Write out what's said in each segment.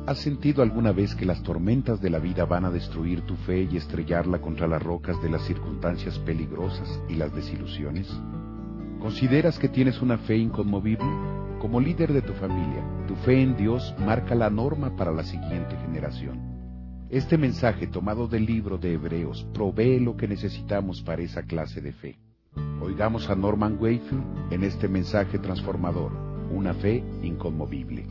¿Has sentido alguna vez que las tormentas de la vida van a destruir tu fe y estrellarla contra las rocas de las circunstancias peligrosas y las desilusiones? ¿Consideras que tienes una fe inconmovible? Como líder de tu familia, tu fe en Dios marca la norma para la siguiente generación. Este mensaje tomado del libro de Hebreos provee lo que necesitamos para esa clase de fe. Oigamos a Norman Wakefield en este mensaje transformador, una fe inconmovible.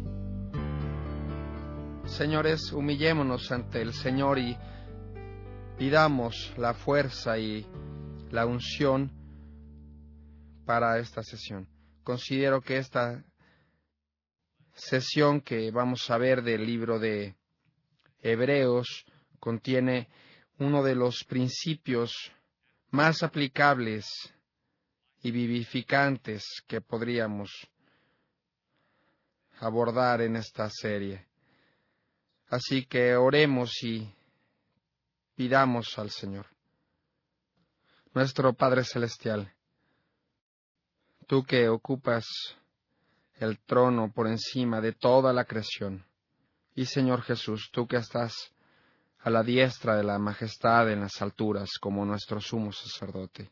Señores, humillémonos ante el Señor y pidamos la fuerza y la unción para esta sesión. Considero que esta sesión que vamos a ver del libro de Hebreos contiene uno de los principios más aplicables y vivificantes que podríamos abordar en esta serie. Así que oremos y pidamos al Señor. Nuestro Padre Celestial, tú que ocupas el trono por encima de toda la creación, y Señor Jesús, tú que estás a la diestra de la majestad en las alturas como nuestro sumo sacerdote,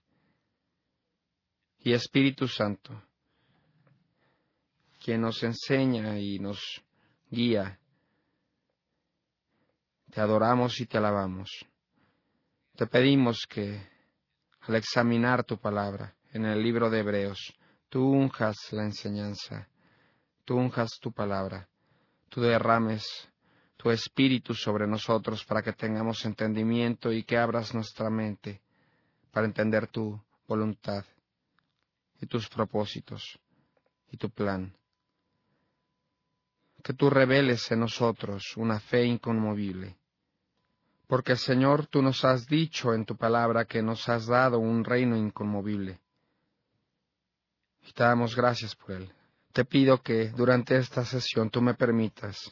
y Espíritu Santo, quien nos enseña y nos guía, te adoramos y te alabamos. Te pedimos que, al examinar tu palabra en el libro de Hebreos, tú unjas la enseñanza, tú unjas tu palabra, tú derrames tu espíritu sobre nosotros para que tengamos entendimiento y que abras nuestra mente para entender tu voluntad y tus propósitos y tu plan. Que tú reveles en nosotros una fe inconmovible. Porque, Señor, tú nos has dicho en tu palabra que nos has dado un reino inconmovible. Y te damos gracias por él. Te pido que durante esta sesión tú me permitas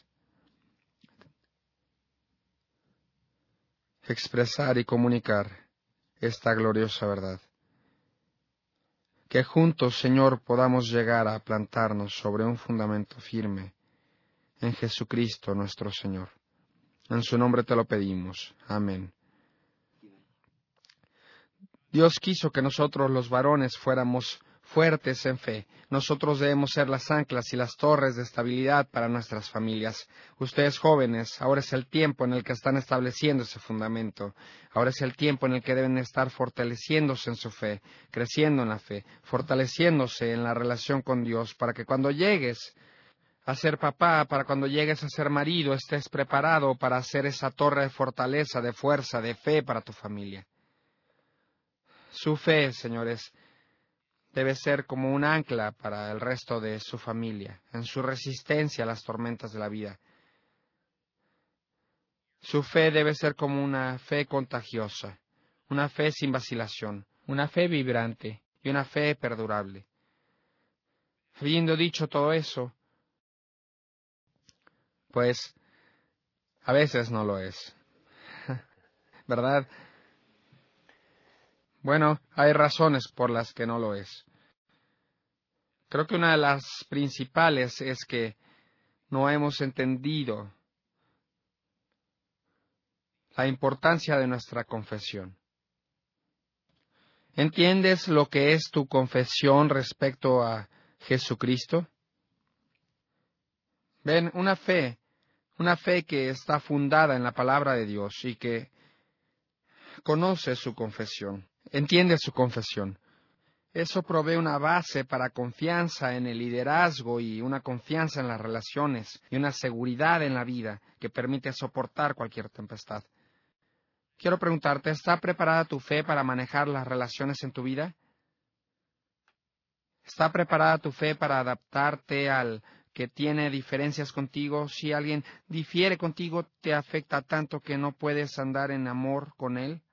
expresar y comunicar esta gloriosa verdad. Que juntos, Señor, podamos llegar a plantarnos sobre un fundamento firme en Jesucristo nuestro Señor. En su nombre te lo pedimos. Amén. Dios quiso que nosotros los varones fuéramos fuertes en fe. Nosotros debemos ser las anclas y las torres de estabilidad para nuestras familias. Ustedes jóvenes, ahora es el tiempo en el que están estableciendo ese fundamento. Ahora es el tiempo en el que deben estar fortaleciéndose en su fe, creciendo en la fe, fortaleciéndose en la relación con Dios, para que cuando llegues a ser papá, para cuando llegues a ser marido, estés preparado para hacer esa torre de fortaleza, de fuerza, de fe para tu familia. Su fe, señores, debe ser como un ancla para el resto de su familia, en su resistencia a las tormentas de la vida. Su fe debe ser como una fe contagiosa, una fe sin vacilación, una fe vibrante y una fe perdurable. Habiendo dicho todo eso, pues a veces no lo es, ¿verdad? Bueno, hay razones por las que no lo es. Creo que una de las principales es que no hemos entendido la importancia de nuestra confesión. ¿Entiendes lo que es tu confesión respecto a Jesucristo? Ven, una fe que está fundada en la palabra de Dios y que conoce su confesión, entiende su confesión. Eso provee una base para confianza en el liderazgo y una confianza en las relaciones y una seguridad en la vida que permite soportar cualquier tempestad. Quiero preguntarte, ¿está preparada tu fe para manejar las relaciones en tu vida? ¿Está preparada tu fe para adaptarte al que tiene diferencias contigo? Si alguien difiere contigo, ¿te afecta tanto que no puedes andar en amor con él?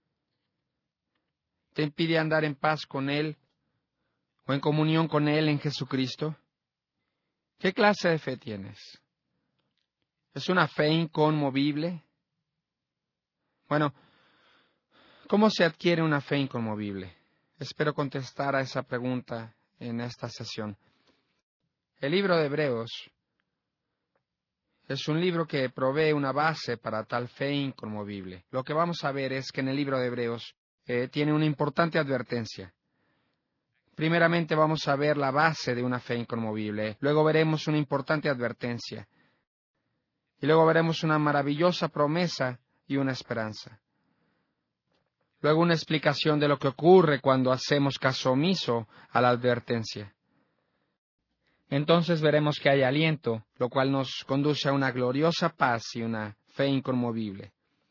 ¿Te impide andar en paz con él o en comunión con él en Jesucristo? ¿Qué clase de fe tienes? ¿Es una fe inconmovible? Bueno, ¿cómo se adquiere una fe inconmovible? Espero contestar a esa pregunta en esta sesión. El libro de Hebreos Es un libro que provee una base para tal fe inconmovible. Lo que vamos a ver es que en el libro de Hebreos tiene una importante advertencia. Primeramente vamos a ver la base de una fe inconmovible, luego veremos una importante advertencia, y luego veremos una maravillosa promesa y una esperanza. Luego una explicación de lo que ocurre cuando hacemos caso omiso a la advertencia. Entonces veremos que hay aliento, lo cual nos conduce a una gloriosa paz y una fe inconmovible.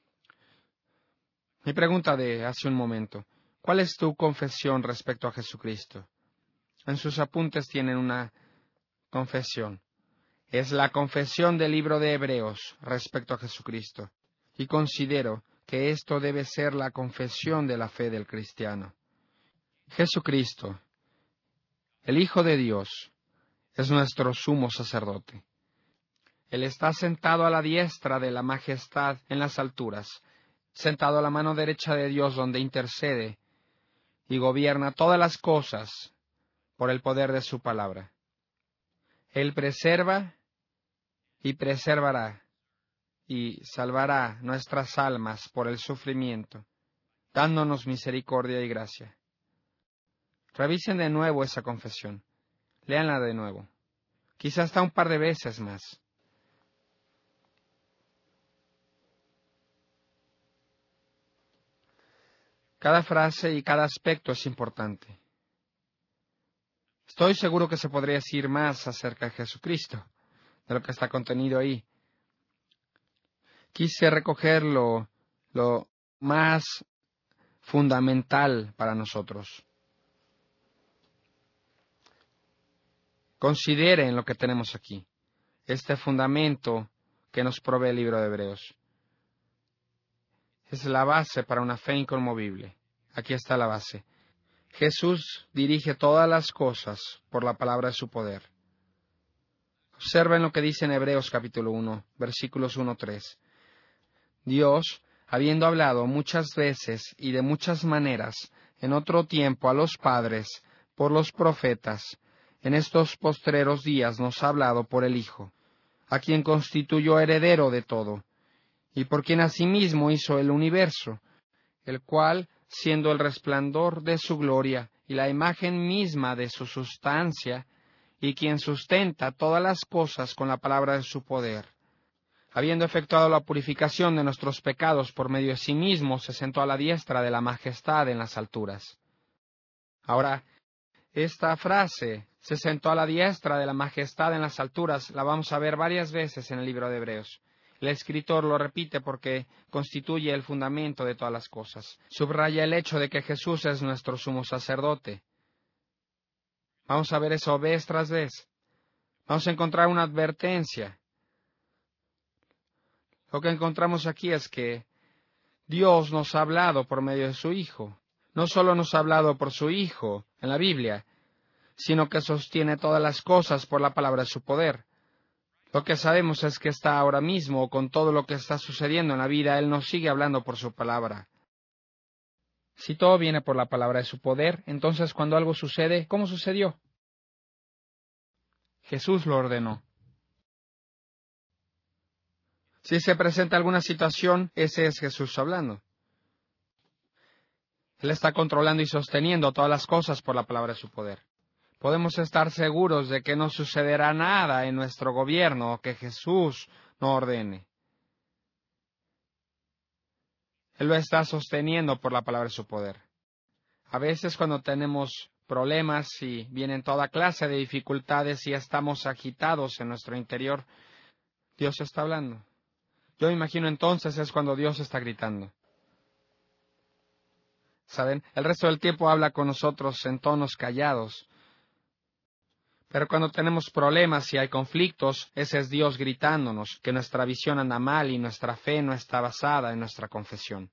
Mi pregunta de hace un momento: ¿cuál es tu confesión respecto a Jesucristo? En sus apuntes tienen una confesión. Es la confesión del libro de Hebreos respecto a Jesucristo. Y considero que esto debe ser la confesión de la fe del cristiano. Jesucristo, el Hijo de Dios, es nuestro sumo sacerdote. Él está sentado a la diestra de la majestad en las alturas, sentado a la mano derecha de Dios donde intercede y gobierna todas las cosas por el poder de su palabra. Él preserva y preservará y salvará nuestras almas por el sufrimiento, dándonos misericordia y gracia. Revisen de nuevo esa confesión. Léanla de nuevo. Quizá hasta un par de veces más. Cada frase y cada aspecto es importante. Estoy seguro que se podría decir más acerca de Jesucristo, de lo que está contenido ahí. Quise recoger lo más fundamental para nosotros. Consideren lo que tenemos aquí, este fundamento que nos provee el libro de Hebreos. Es la base para una fe inconmovible. Aquí está la base. Jesús dirige todas las cosas por la palabra de su poder. Observen lo que dice en Hebreos capítulo 1, versículos 1-3. Dios, habiendo hablado muchas veces y de muchas maneras en otro tiempo a los padres por los profetas, en estos postreros días nos ha hablado por el Hijo, a quien constituyó heredero de todo, y por quien asimismo hizo el universo, el cual, siendo el resplandor de su gloria y la imagen misma de su sustancia, y quien sustenta todas las cosas con la palabra de su poder, habiendo efectuado la purificación de nuestros pecados por medio de sí mismo, se sentó a la diestra de la majestad en las alturas. Ahora, esta frase, se sentó a la diestra de la majestad en las alturas, la vamos a ver varias veces en el libro de Hebreos. El escritor lo repite porque constituye el fundamento de todas las cosas. Subraya el hecho de que Jesús es nuestro sumo sacerdote. Vamos a ver eso vez tras vez. Vamos a encontrar una advertencia. Lo que encontramos aquí es que Dios nos ha hablado por medio de su Hijo. No solo nos ha hablado por su Hijo en la Biblia, sino que sostiene todas las cosas por la palabra de su poder. Lo que sabemos es que está ahora mismo, con todo lo que está sucediendo en la vida, Él nos sigue hablando por su palabra. Si todo viene por la palabra de su poder, entonces cuando algo sucede, ¿cómo sucedió? Jesús lo ordenó. Si se presenta alguna situación, ese es Jesús hablando. Él está controlando y sosteniendo todas las cosas por la palabra de su poder. Podemos estar seguros de que no sucederá nada en nuestro gobierno que Jesús no ordene. Él lo está sosteniendo por la palabra de su poder. A veces cuando tenemos problemas y vienen toda clase de dificultades y estamos agitados en nuestro interior, Dios está hablando. Yo imagino entonces es cuando Dios está gritando. ¿Saben? El resto del tiempo habla con nosotros en tonos callados. Pero cuando tenemos problemas y hay conflictos, ese es Dios gritándonos que nuestra visión anda mal y nuestra fe no está basada en nuestra confesión.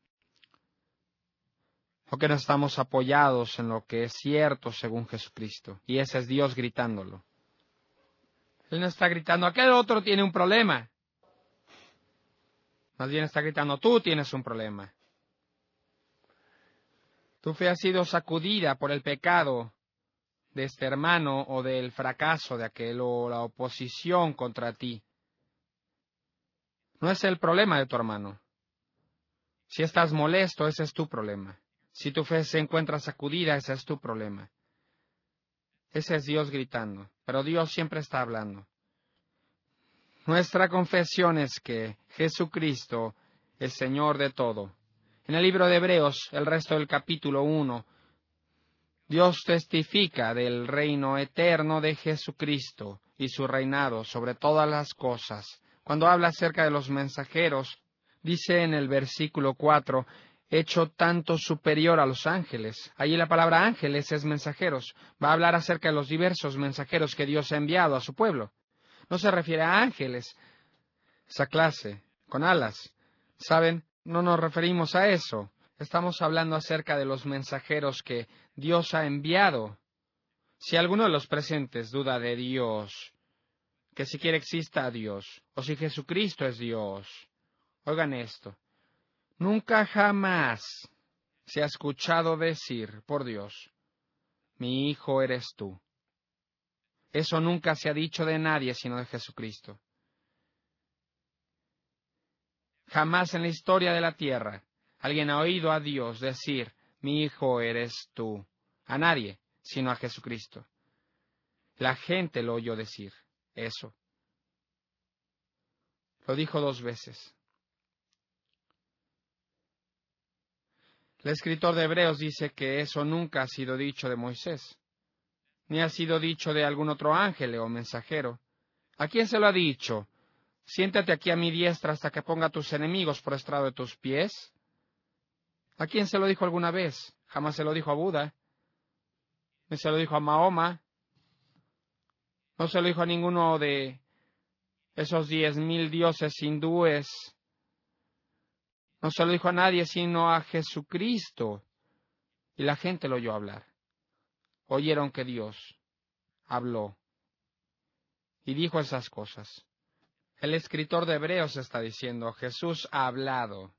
O que no estamos apoyados en lo que es cierto según Jesucristo. Y ese es Dios gritándolo. Él no está gritando, aquel otro tiene un problema. Más bien está gritando, tú tienes un problema. Tu fe ha sido sacudida por el pecado de este hermano o del fracaso de aquel o la oposición contra ti. No es el problema de tu hermano. Si estás molesto, ese es tu problema. Si tu fe se encuentra sacudida, ese es tu problema. Ese es Dios gritando, pero Dios siempre está hablando. Nuestra confesión es que Jesucristo es Señor de todo. En el libro de Hebreos, el resto del capítulo 1, Dios testifica del reino eterno de Jesucristo y su reinado sobre todas las cosas. Cuando habla acerca de los mensajeros, dice en el versículo 4, hecho tanto superior a los ángeles. Allí la palabra ángeles es mensajeros. Va a hablar acerca de los diversos mensajeros que Dios ha enviado a su pueblo. No se refiere a ángeles, esa clase, con alas. ¿Saben? No nos referimos a eso. Estamos hablando acerca de los mensajeros que Dios ha enviado. Si alguno de los presentes duda de Dios, que siquiera exista Dios, o si Jesucristo es Dios, oigan esto. Nunca jamás se ha escuchado decir, por Dios, mi hijo eres tú. Eso nunca se ha dicho de nadie sino de Jesucristo. Jamás en la historia de la tierra alguien ha oído a Dios decir, mi hijo eres tú. A nadie, sino a Jesucristo. La gente lo oyó decir eso. Lo dijo 2 veces. El escritor de Hebreos dice que eso nunca ha sido dicho de Moisés, ni ha sido dicho de algún otro ángel o mensajero. ¿A quién se lo ha dicho? Siéntate aquí a mi diestra hasta que ponga a tus enemigos por estrado de tus pies. ¿A quién se lo dijo alguna vez? Jamás se lo dijo a Buda, ni se lo dijo a Mahoma, no se lo dijo a ninguno de esos 10,000 dioses hindúes, no se lo dijo a nadie sino a Jesucristo. Y la gente lo oyó hablar. Oyeron que Dios habló y dijo esas cosas. El escritor de Hebreos está diciendo, Jesús ha hablado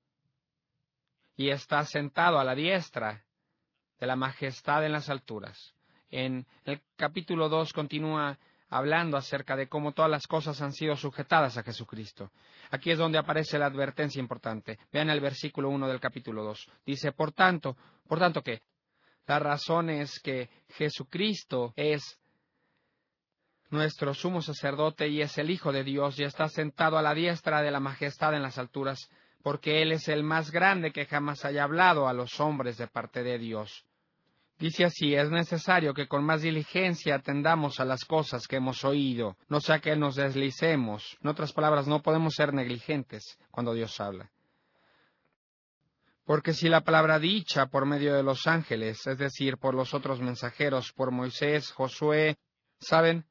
y está sentado a la diestra de la majestad en las alturas. En el capítulo 2 continúa hablando acerca de cómo todas las cosas han sido sujetadas a Jesucristo. Aquí es donde aparece la advertencia importante. Vean el versículo 1 del capítulo 2. Dice, por tanto, ¿qué? La razón es que Jesucristo es nuestro sumo sacerdote y es el Hijo de Dios y está sentado a la diestra de la majestad en las alturas, porque Él es el más grande que jamás haya hablado a los hombres de parte de Dios. Dice así, es necesario que con más diligencia atendamos a las cosas que hemos oído, no sea que nos deslicemos. En otras palabras, no podemos ser negligentes cuando Dios habla. Porque si la palabra dicha por medio de los ángeles, es decir, por los otros mensajeros, por Moisés, Josué, ¿saben?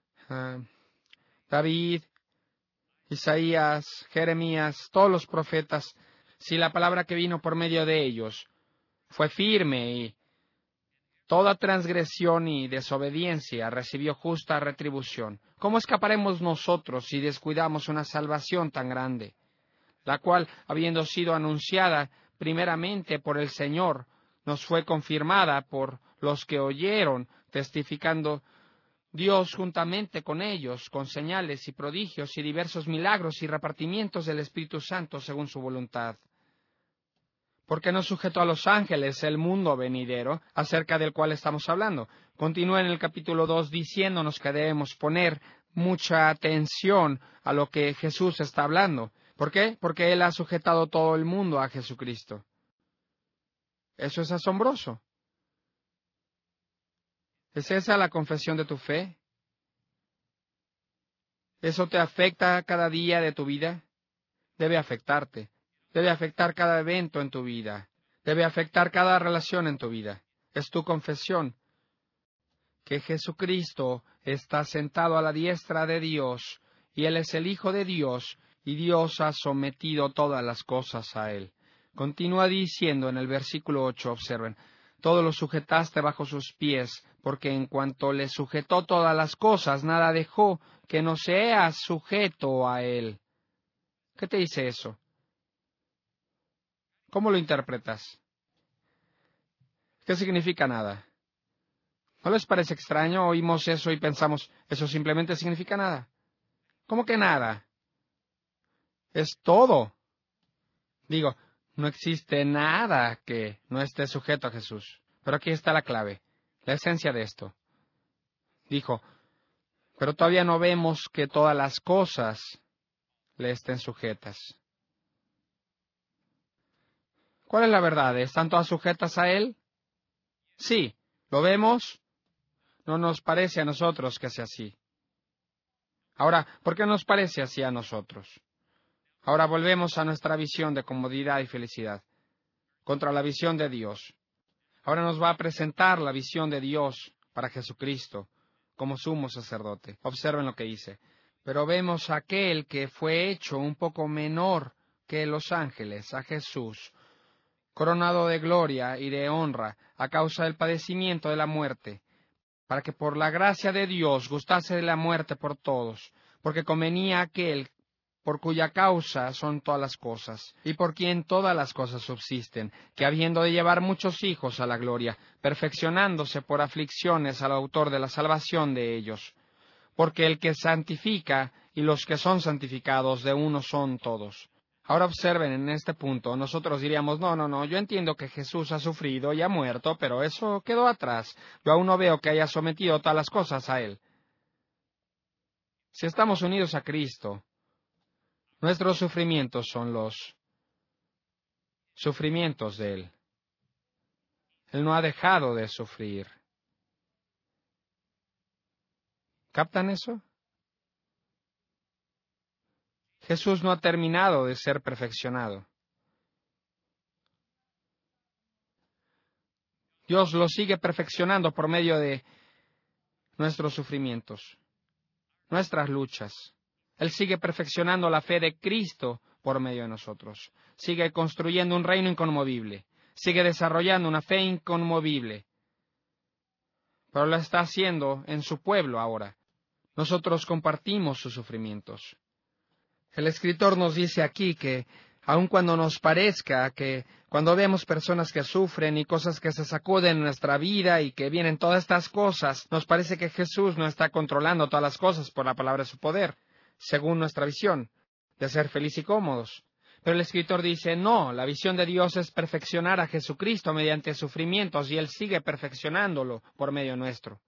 David, Isaías, Jeremías, todos los profetas, si la palabra que vino por medio de ellos fue firme y toda transgresión y desobediencia recibió justa retribución, ¿cómo escaparemos nosotros si descuidamos una salvación tan grande, la cual, habiendo sido anunciada primeramente por el Señor, nos fue confirmada por los que oyeron, testificando Dios juntamente con ellos, con señales y prodigios y diversos milagros y repartimientos del Espíritu Santo según su voluntad? Porque no sujetó a los ángeles el mundo venidero, acerca del cual estamos hablando. Continúa en el capítulo 2 diciéndonos que debemos poner mucha atención a lo que Jesús está hablando. ¿Por qué? Porque Él ha sujetado todo el mundo a Jesucristo. Eso es asombroso. ¿Es esa la confesión de tu fe? ¿Eso te afecta cada día de tu vida? Debe afectarte. Debe afectar cada evento en tu vida. Debe afectar cada relación en tu vida. Es tu confesión que Jesucristo está sentado a la diestra de Dios y Él es el Hijo de Dios y Dios ha sometido todas las cosas a Él. Continúa diciendo en el versículo 8, observen, todo lo sujetaste bajo sus pies, porque en cuanto le sujetó todas las cosas, nada dejó que no sea sujeto a Él. ¿Qué te dice eso? ¿Cómo lo interpretas? ¿Qué significa nada? ¿No les parece extraño? Oímos eso y pensamos, eso simplemente significa nada. ¿Cómo que nada? Es todo. Digo, no existe nada que no esté sujeto a Jesús. Pero aquí está la clave, la esencia de esto. Dijo, pero todavía no vemos que todas las cosas le estén sujetas. ¿Cuál es la verdad? ¿Están todas sujetas a Él? Sí. ¿Lo vemos? No nos parece a nosotros que sea así. Ahora, ¿por qué nos parece así a nosotros? Ahora volvemos a nuestra visión de comodidad y felicidad, contra la visión de Dios. Ahora nos va a presentar la visión de Dios para Jesucristo, como sumo sacerdote. Observen lo que dice. Pero vemos a aquel que fue hecho un poco menor que los ángeles, a Jesús, coronado de gloria y de honra a causa del padecimiento de la muerte, para que por la gracia de Dios gustase de la muerte por todos, porque convenía a aquel por cuya causa son todas las cosas, y por quien todas las cosas subsisten, que habiendo de llevar muchos hijos a la gloria, perfeccionándose por aflicciones al autor de la salvación de ellos. Porque el que santifica y los que son santificados de uno son todos. Ahora observen en este punto, nosotros diríamos, no, yo entiendo que Jesús ha sufrido y ha muerto, pero eso quedó atrás. Yo aún no veo que haya sometido todas las cosas a Él. Si estamos unidos a Cristo, nuestros sufrimientos son los sufrimientos de Él. Él no ha dejado de sufrir. ¿Captan eso? Jesús no ha terminado de ser perfeccionado. Dios lo sigue perfeccionando por medio de nuestros sufrimientos, nuestras luchas. Él sigue perfeccionando la fe de Cristo por medio de nosotros. Sigue construyendo un reino inconmovible. Sigue desarrollando una fe inconmovible. Pero lo está haciendo en su pueblo ahora. Nosotros compartimos sus sufrimientos. El escritor nos dice aquí que, aun cuando nos parezca que cuando vemos personas que sufren y cosas que se sacuden en nuestra vida y que vienen todas estas cosas, nos parece que Jesús no está controlando todas las cosas por la palabra de su poder, según nuestra visión, de ser feliz y cómodos. Pero el escritor dice, no, la visión de Dios es perfeccionar a Jesucristo mediante sufrimientos y Él sigue perfeccionándolo por medio nuestro.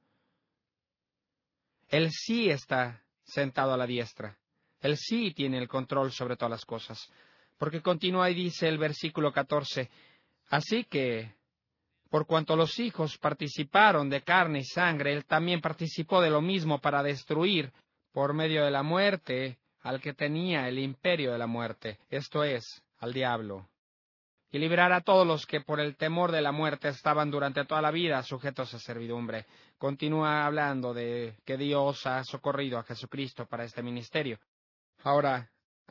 Él sí está sentado a la diestra. Él sí tiene el control sobre todas las cosas. Porque continúa y dice el versículo 14, así que, por cuanto los hijos participaron de carne y sangre, Él también participó de lo mismo para destruir, por medio de la muerte, al que tenía el imperio de la muerte, esto es, al diablo, y librar a todos los que por el temor de la muerte estaban durante toda la vida sujetos a servidumbre. Continúa hablando de que Dios ha socorrido a Jesucristo para este ministerio. Ahora,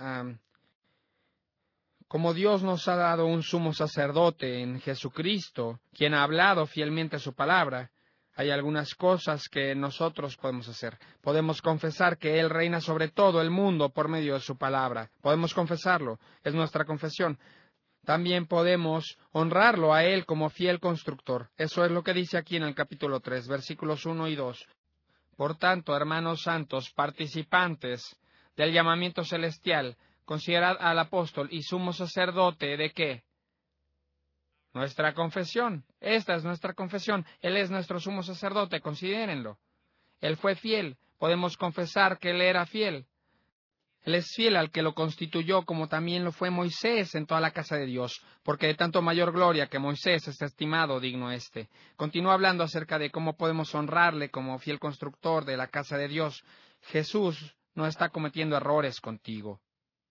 como Dios nos ha dado un sumo sacerdote en Jesucristo, quien ha hablado fielmente su palabra, hay algunas cosas que nosotros podemos hacer. Podemos confesar que Él reina sobre todo el mundo por medio de su palabra. Podemos confesarlo, es nuestra confesión. También podemos honrarlo a Él como fiel constructor. Eso es lo que dice aquí en el capítulo 3, versículos 1 y 2. Por tanto, hermanos santos, participantes del llamamiento celestial, considerad al apóstol y sumo sacerdote ¿de qué? Nuestra confesión. Esta es nuestra confesión. Él es nuestro sumo sacerdote, considérenlo. Él fue fiel. Podemos confesar que Él era fiel. Él es fiel al que lo constituyó, como también lo fue Moisés en toda la casa de Dios, porque de tanto mayor gloria que Moisés es estimado digno éste. Continúa hablando acerca de cómo podemos honrarle como fiel constructor de la casa de Dios. Jesús no está cometiendo errores contigo.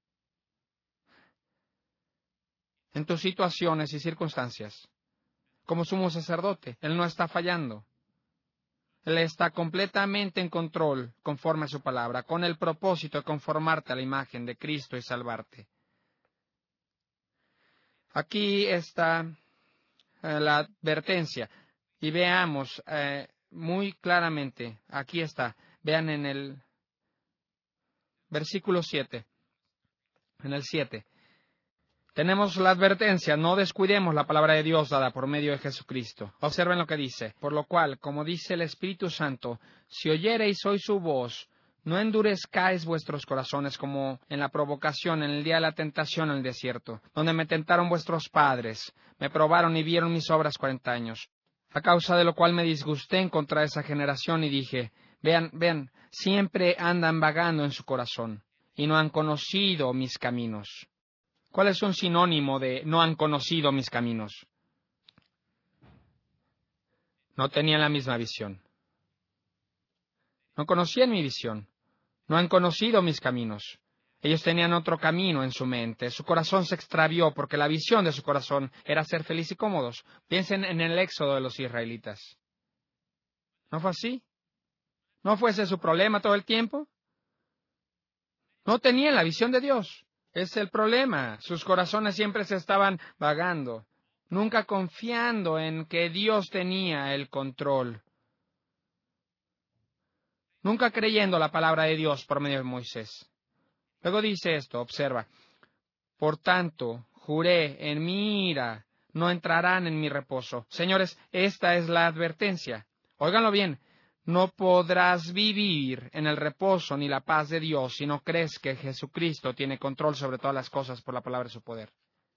En tus situaciones y circunstancias, como sumo sacerdote, Él no está fallando. Él está completamente en control, conforme a su palabra, con el propósito de conformarte a la imagen de Cristo y salvarte. Aquí está la advertencia, y veamos muy claramente, aquí está, vean en el versículo 7, en el 7. Tenemos la advertencia, no descuidemos la palabra de Dios dada por medio de Jesucristo. Observen lo que dice, por lo cual, como dice el Espíritu Santo, si oyereis hoy su voz, No endurezcáis vuestros corazones como en la provocación, en el día de la tentación en el desierto, donde me tentaron vuestros padres, me probaron y vieron mis obras 40 años. A causa de lo cual me disgusté en contra de esa generación y dije, vean, siempre andan vagando en su corazón, y no han conocido mis caminos. ¿Cuál es un sinónimo de no han conocido mis caminos? No tenían la misma visión. No conocían mi visión. No han conocido mis caminos. Ellos tenían otro camino en su mente. Su corazón se extravió porque la visión de su corazón era ser feliz y cómodos. Piensen en el éxodo de los israelitas. ¿No fue así? ¿No fue ese su problema todo el tiempo? No tenían la visión de Dios. Es el problema. Sus corazones siempre se estaban vagando, nunca confiando en que Dios tenía el control. Nunca creyendo la palabra de Dios por medio de Moisés. Luego dice esto, observa. Por tanto, juré en mi ira, no entrarán en mi reposo. Señores, esta es la advertencia. Óiganlo bien. No podrás vivir en el reposo ni la paz de Dios si no crees que Jesucristo tiene control sobre todas las cosas por la palabra de su poder.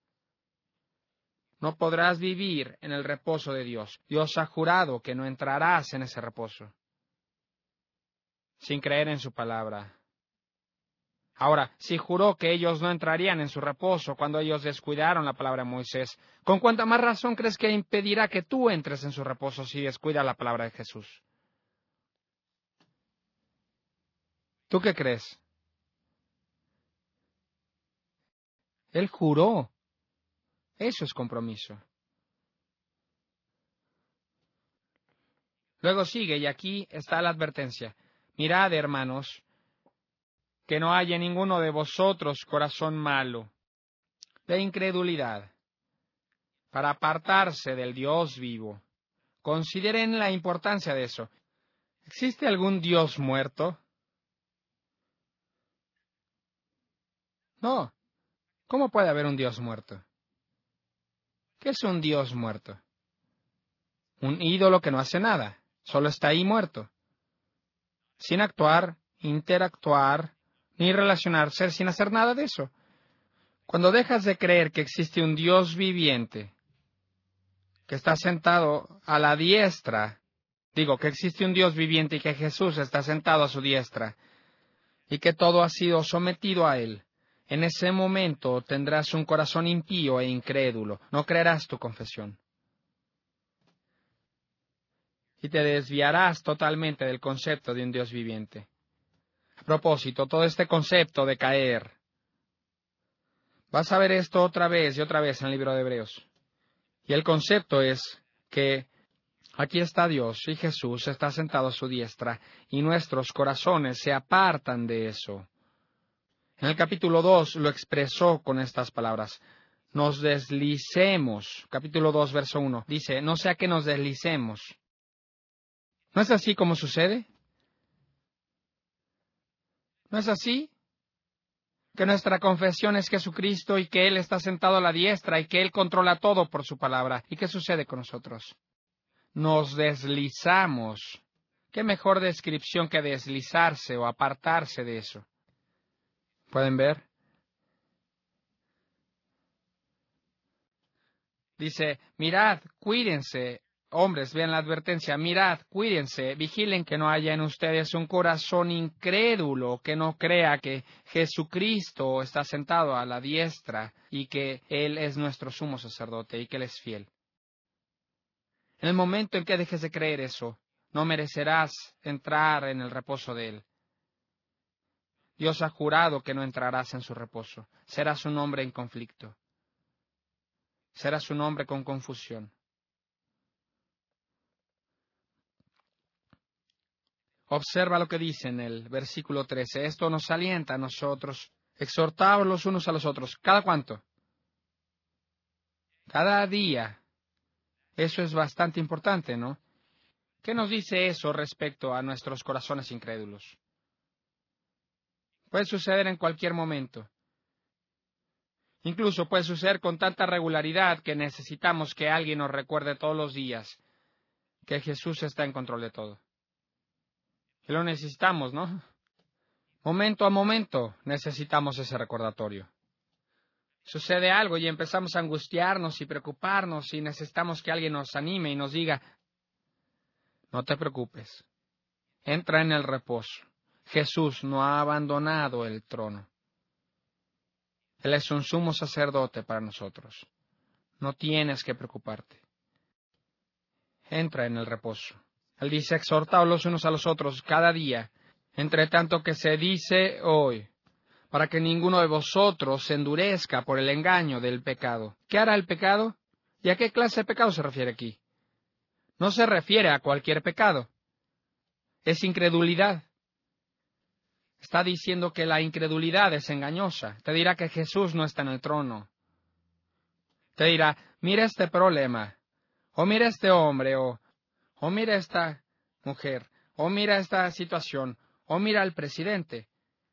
No podrás vivir en el reposo de Dios. Dios ha jurado que no entrarás en ese reposo sin creer en su palabra. Ahora, si juró que ellos no entrarían en su reposo cuando ellos descuidaron la palabra de Moisés, ¿con cuánta más razón crees que impedirá que tú entres en su reposo si descuidas la palabra de Jesús? ¿Tú qué crees? Él juró. Eso es compromiso. Luego sigue, y aquí está la advertencia. Mirad, hermanos, que no haya en ninguno de vosotros corazón malo, de incredulidad, para apartarse del Dios vivo. Consideren la importancia de eso. ¿Existe algún Dios muerto? No. ¿Cómo puede haber un Dios muerto? ¿Qué es un Dios muerto? Un ídolo que no hace nada, solo está ahí muerto, sin actuar, interactuar, ni relacionarse, sin hacer nada de eso. Cuando dejas de creer que existe un Dios viviente, que está sentado a la diestra, que existe un Dios viviente y que Jesús está sentado a su diestra, y que todo ha sido sometido a Él, en ese momento tendrás un corazón impío e incrédulo, no creerás tu confesión. Y te desviarás totalmente del concepto de un Dios viviente. A propósito, todo este concepto de caer, vas a ver esto otra vez y otra vez en el libro de Hebreos. Y el concepto es que aquí está Dios y Jesús está sentado a su diestra y nuestros corazones se apartan de eso. En el capítulo 2 lo expresó con estas palabras. Nos deslicemos. Capítulo 2, verso 1. Dice, no sea que nos deslicemos. ¿No es así como sucede? ¿No es así? Que nuestra confesión es Jesucristo y que Él está sentado a la diestra y que Él controla todo por su palabra. ¿Y qué sucede con nosotros? Nos deslizamos. ¿Qué mejor descripción que deslizarse o apartarse de eso? ¿Pueden ver? Dice, mirad, cuídense. Hombres, vean la advertencia, mirad, cuídense, vigilen que no haya en ustedes un corazón incrédulo que no crea que Jesucristo está sentado a la diestra y que Él es nuestro sumo sacerdote y que Él es fiel. En el momento en que dejes de creer eso, no merecerás entrar en el reposo de Él. Dios ha jurado que no entrarás en su reposo. Serás un hombre en conflicto. Serás un hombre con confusión. Observa lo que dice en el versículo 13. Esto nos alienta a nosotros. Exhortaos los unos a los otros. ¿Cada cuánto? Cada día. Eso es bastante importante, ¿no? ¿Qué nos dice eso respecto a nuestros corazones incrédulos? Puede suceder en cualquier momento. Incluso puede suceder con tanta regularidad que necesitamos que alguien nos recuerde todos los días que Jesús está en control de todo. Y lo necesitamos, ¿no? Momento a momento necesitamos ese recordatorio. Sucede algo y empezamos a angustiarnos y preocuparnos y necesitamos que alguien nos anime y nos diga, no te preocupes, entra en el reposo. Jesús no ha abandonado el trono. Él es un sumo sacerdote para nosotros. No tienes que preocuparte. Entra en el reposo. Él dice, exhortaos los unos a los otros cada día, entre tanto que se dice hoy, para que ninguno de vosotros se endurezca por el engaño del pecado. ¿Qué hará el pecado? ¿Y a qué clase de pecado se refiere aquí? No se refiere a cualquier pecado. Es incredulidad. Está diciendo que la incredulidad es engañosa. Te dirá que Jesús no está en el trono. Te dirá, mira este problema, o mira este hombre, o mira esta mujer, o mira esta situación, o mira al presidente.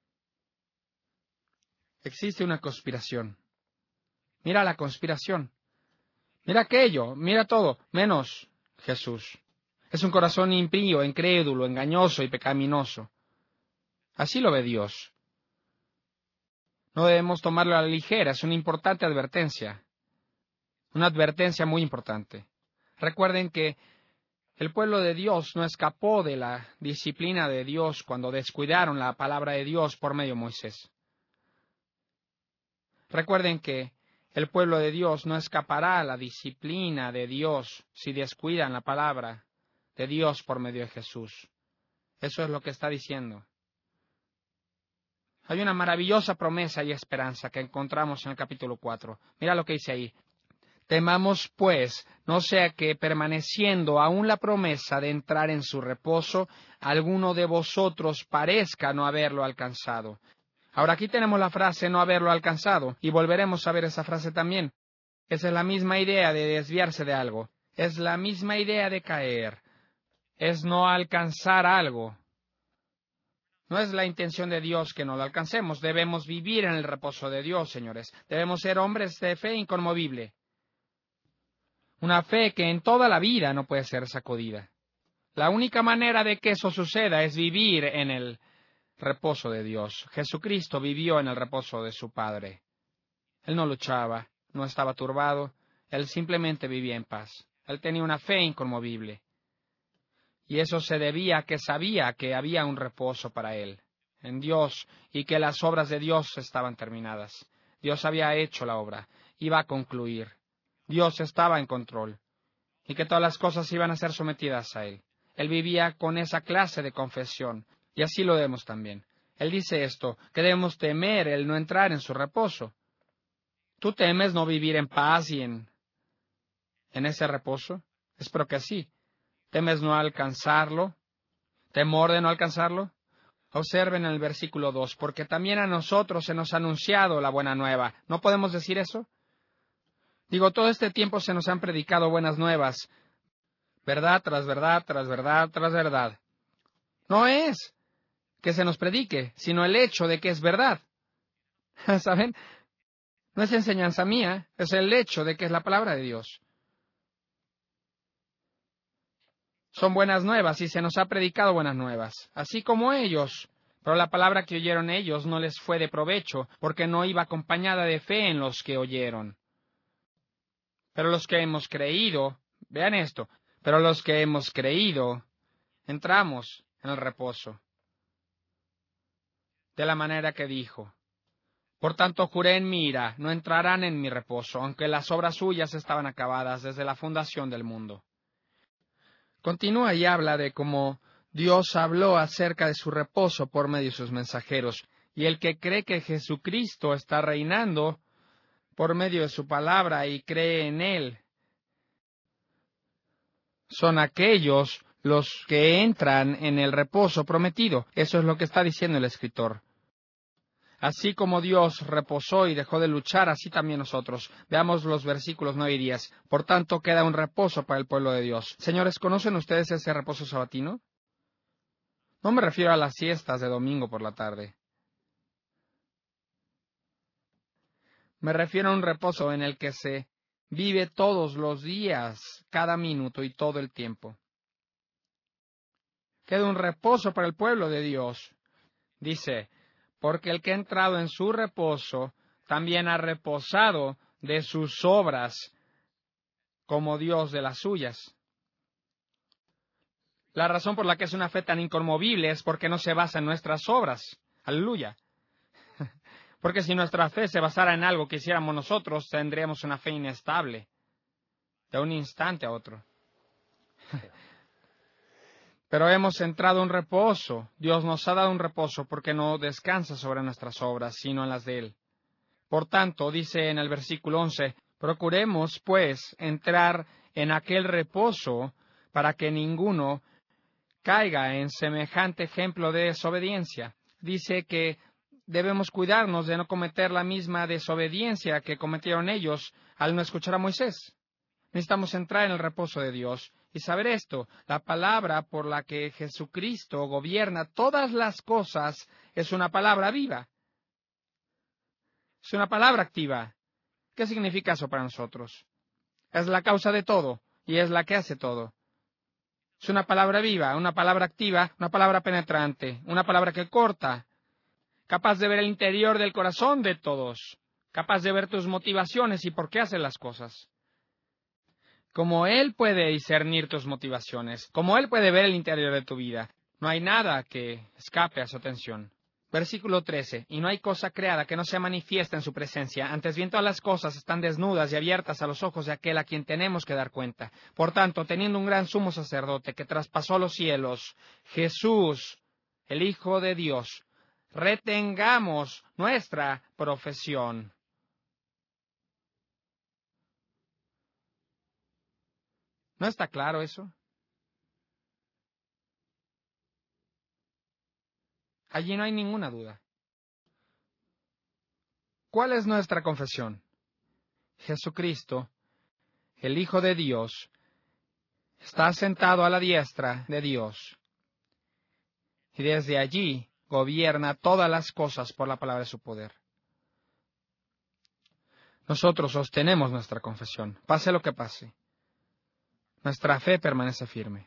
Existe una conspiración. Mira la conspiración. Mira aquello, mira todo, menos Jesús. Es un corazón impío, incrédulo, engañoso y pecaminoso. Así lo ve Dios. No debemos tomarlo a la ligera, es una importante advertencia. Una advertencia muy importante. Recuerden que el pueblo de Dios no escapó de la disciplina de Dios cuando descuidaron la palabra de Dios por medio de Moisés. Recuerden que el pueblo de Dios no escapará a la disciplina de Dios si descuidan la palabra de Dios por medio de Jesús. Eso es lo que está diciendo. Hay una maravillosa promesa y esperanza que encontramos en el capítulo 4. Mira lo que dice ahí. Temamos, pues, no sea que, permaneciendo aún la promesa de entrar en su reposo, alguno de vosotros parezca no haberlo alcanzado. Ahora aquí tenemos la frase no haberlo alcanzado, y volveremos a ver esa frase también. Esa es la misma idea de desviarse de algo. Es la misma idea de caer. Es no alcanzar algo. No es la intención de Dios que no lo alcancemos. Debemos vivir en el reposo de Dios, señores. Debemos ser hombres de fe inconmovible. Una fe que en toda la vida no puede ser sacudida. La única manera de que eso suceda es vivir en el reposo de Dios. Jesucristo vivió en el reposo de su Padre. Él no luchaba, no estaba turbado, él simplemente vivía en paz. Él tenía una fe inconmovible. Y eso se debía a que sabía que había un reposo para él, en Dios, y que las obras de Dios estaban terminadas. Dios había hecho la obra, iba a concluir. Dios estaba en control, y que todas las cosas iban a ser sometidas a él. Él vivía con esa clase de confesión, y así lo debemos también. Él dice esto, que debemos temer el no entrar en su reposo. ¿Tú temes no vivir en paz y en ese reposo? Espero que sí. ¿Temes no alcanzarlo? ¿Temor de no alcanzarlo? Observen el versículo 2, porque también a nosotros se nos ha anunciado la buena nueva. ¿No podemos decir eso? Digo, todo este tiempo se nos han predicado buenas nuevas, verdad tras verdad, tras verdad, tras verdad. No es que se nos predique, sino el hecho de que es verdad. ¿Saben? No es enseñanza mía, es el hecho de que es la palabra de Dios. Son buenas nuevas y se nos ha predicado buenas nuevas, así como ellos. Pero la palabra que oyeron ellos no les fue de provecho, porque no iba acompañada de fe en los que oyeron. Pero los que hemos creído, vean esto, pero los que hemos creído, entramos en el reposo. De la manera que dijo. Por tanto juré en mi ira, no entrarán en mi reposo, aunque las obras suyas estaban acabadas desde la fundación del mundo. Continúa y habla de cómo Dios habló acerca de su reposo por medio de sus mensajeros, y el que cree que Jesucristo está reinando por medio de su palabra y cree en él, son aquellos los que entran en el reposo prometido. Eso es lo que está diciendo el escritor. Así como Dios reposó y dejó de luchar, así también nosotros. Veamos los versículos 9 y 10. Por tanto, queda un reposo para el pueblo de Dios. Señores, ¿conocen ustedes ese reposo sabatino? No me refiero a las siestas de domingo por la tarde. Me refiero a un reposo en el que se vive todos los días, cada minuto y todo el tiempo. Queda un reposo para el pueblo de Dios. Dice, porque el que ha entrado en su reposo también ha reposado de sus obras, como Dios de las suyas. La razón por la que es una fe tan inconmovible es porque no se basa en nuestras obras. Aleluya. Porque si nuestra fe se basara en algo que hiciéramos nosotros, tendríamos una fe inestable, de un instante a otro. Pero hemos entrado en reposo. Dios nos ha dado un reposo porque no descansa sobre nuestras obras, sino en las de Él. Por tanto, dice en el versículo 11, procuremos, pues, entrar en aquel reposo para que ninguno caiga en semejante ejemplo de desobediencia. Dice que debemos cuidarnos de no cometer la misma desobediencia que cometieron ellos al no escuchar a Moisés. Necesitamos entrar en el reposo de Dios y saber esto. La palabra por la que Jesucristo gobierna todas las cosas es una palabra viva. Es una palabra activa. ¿Qué significa eso para nosotros? Es la causa de todo y es la que hace todo. Es una palabra viva, una palabra activa, una palabra penetrante, una palabra que corta, capaz de ver el interior del corazón de todos, capaz de ver tus motivaciones y por qué haces las cosas. Como Él puede discernir tus motivaciones, como Él puede ver el interior de tu vida, no hay nada que escape a su atención. Versículo 13. Y no hay cosa creada que no sea manifiesta en su presencia. Antes bien todas las cosas están desnudas y abiertas a los ojos de aquel a quien tenemos que dar cuenta. Por tanto, teniendo un gran sumo sacerdote que traspasó los cielos, Jesús, el Hijo de Dios, retengamos nuestra profesión. ¿No está claro eso? Allí no hay ninguna duda. ¿Cuál es nuestra confesión? Jesucristo, el Hijo de Dios, está sentado a la diestra de Dios y desde allí gobierna todas las cosas por la palabra de su poder. Nosotros sostenemos nuestra confesión, pase lo que pase. Nuestra fe permanece firme.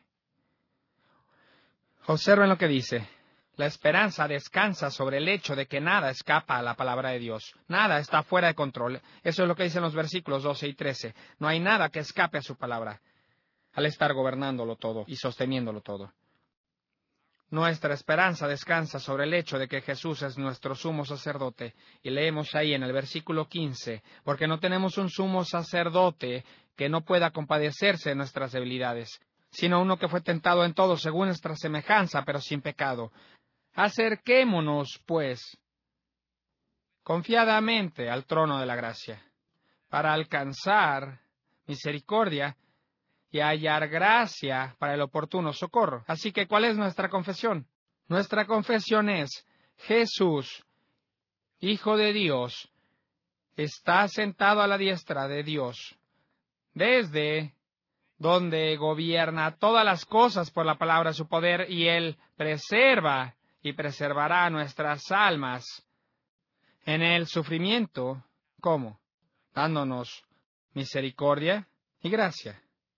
Observen lo que dice. La esperanza descansa sobre el hecho de que nada escapa a la palabra de Dios. Nada está fuera de control. Eso es lo que dicen los versículos 12 y 13. No hay nada que escape a su palabra al estar gobernándolo todo y sosteniéndolo todo. Nuestra esperanza descansa sobre el hecho de que Jesús es nuestro sumo sacerdote. Y leemos ahí en el versículo 15, porque no tenemos un sumo sacerdote que no pueda compadecerse de nuestras debilidades, sino uno que fue tentado en todo según nuestra semejanza, pero sin pecado. Acerquémonos, pues, confiadamente al trono de la gracia, para alcanzar misericordia y hallar gracia para el oportuno socorro. Así que, ¿cuál es nuestra confesión? Nuestra confesión es: Jesús, Hijo de Dios, está sentado a la diestra de Dios, desde donde gobierna todas las cosas por la palabra de su poder, y Él preserva y preservará nuestras almas en el sufrimiento. ¿Cómo? Dándonos misericordia y gracia.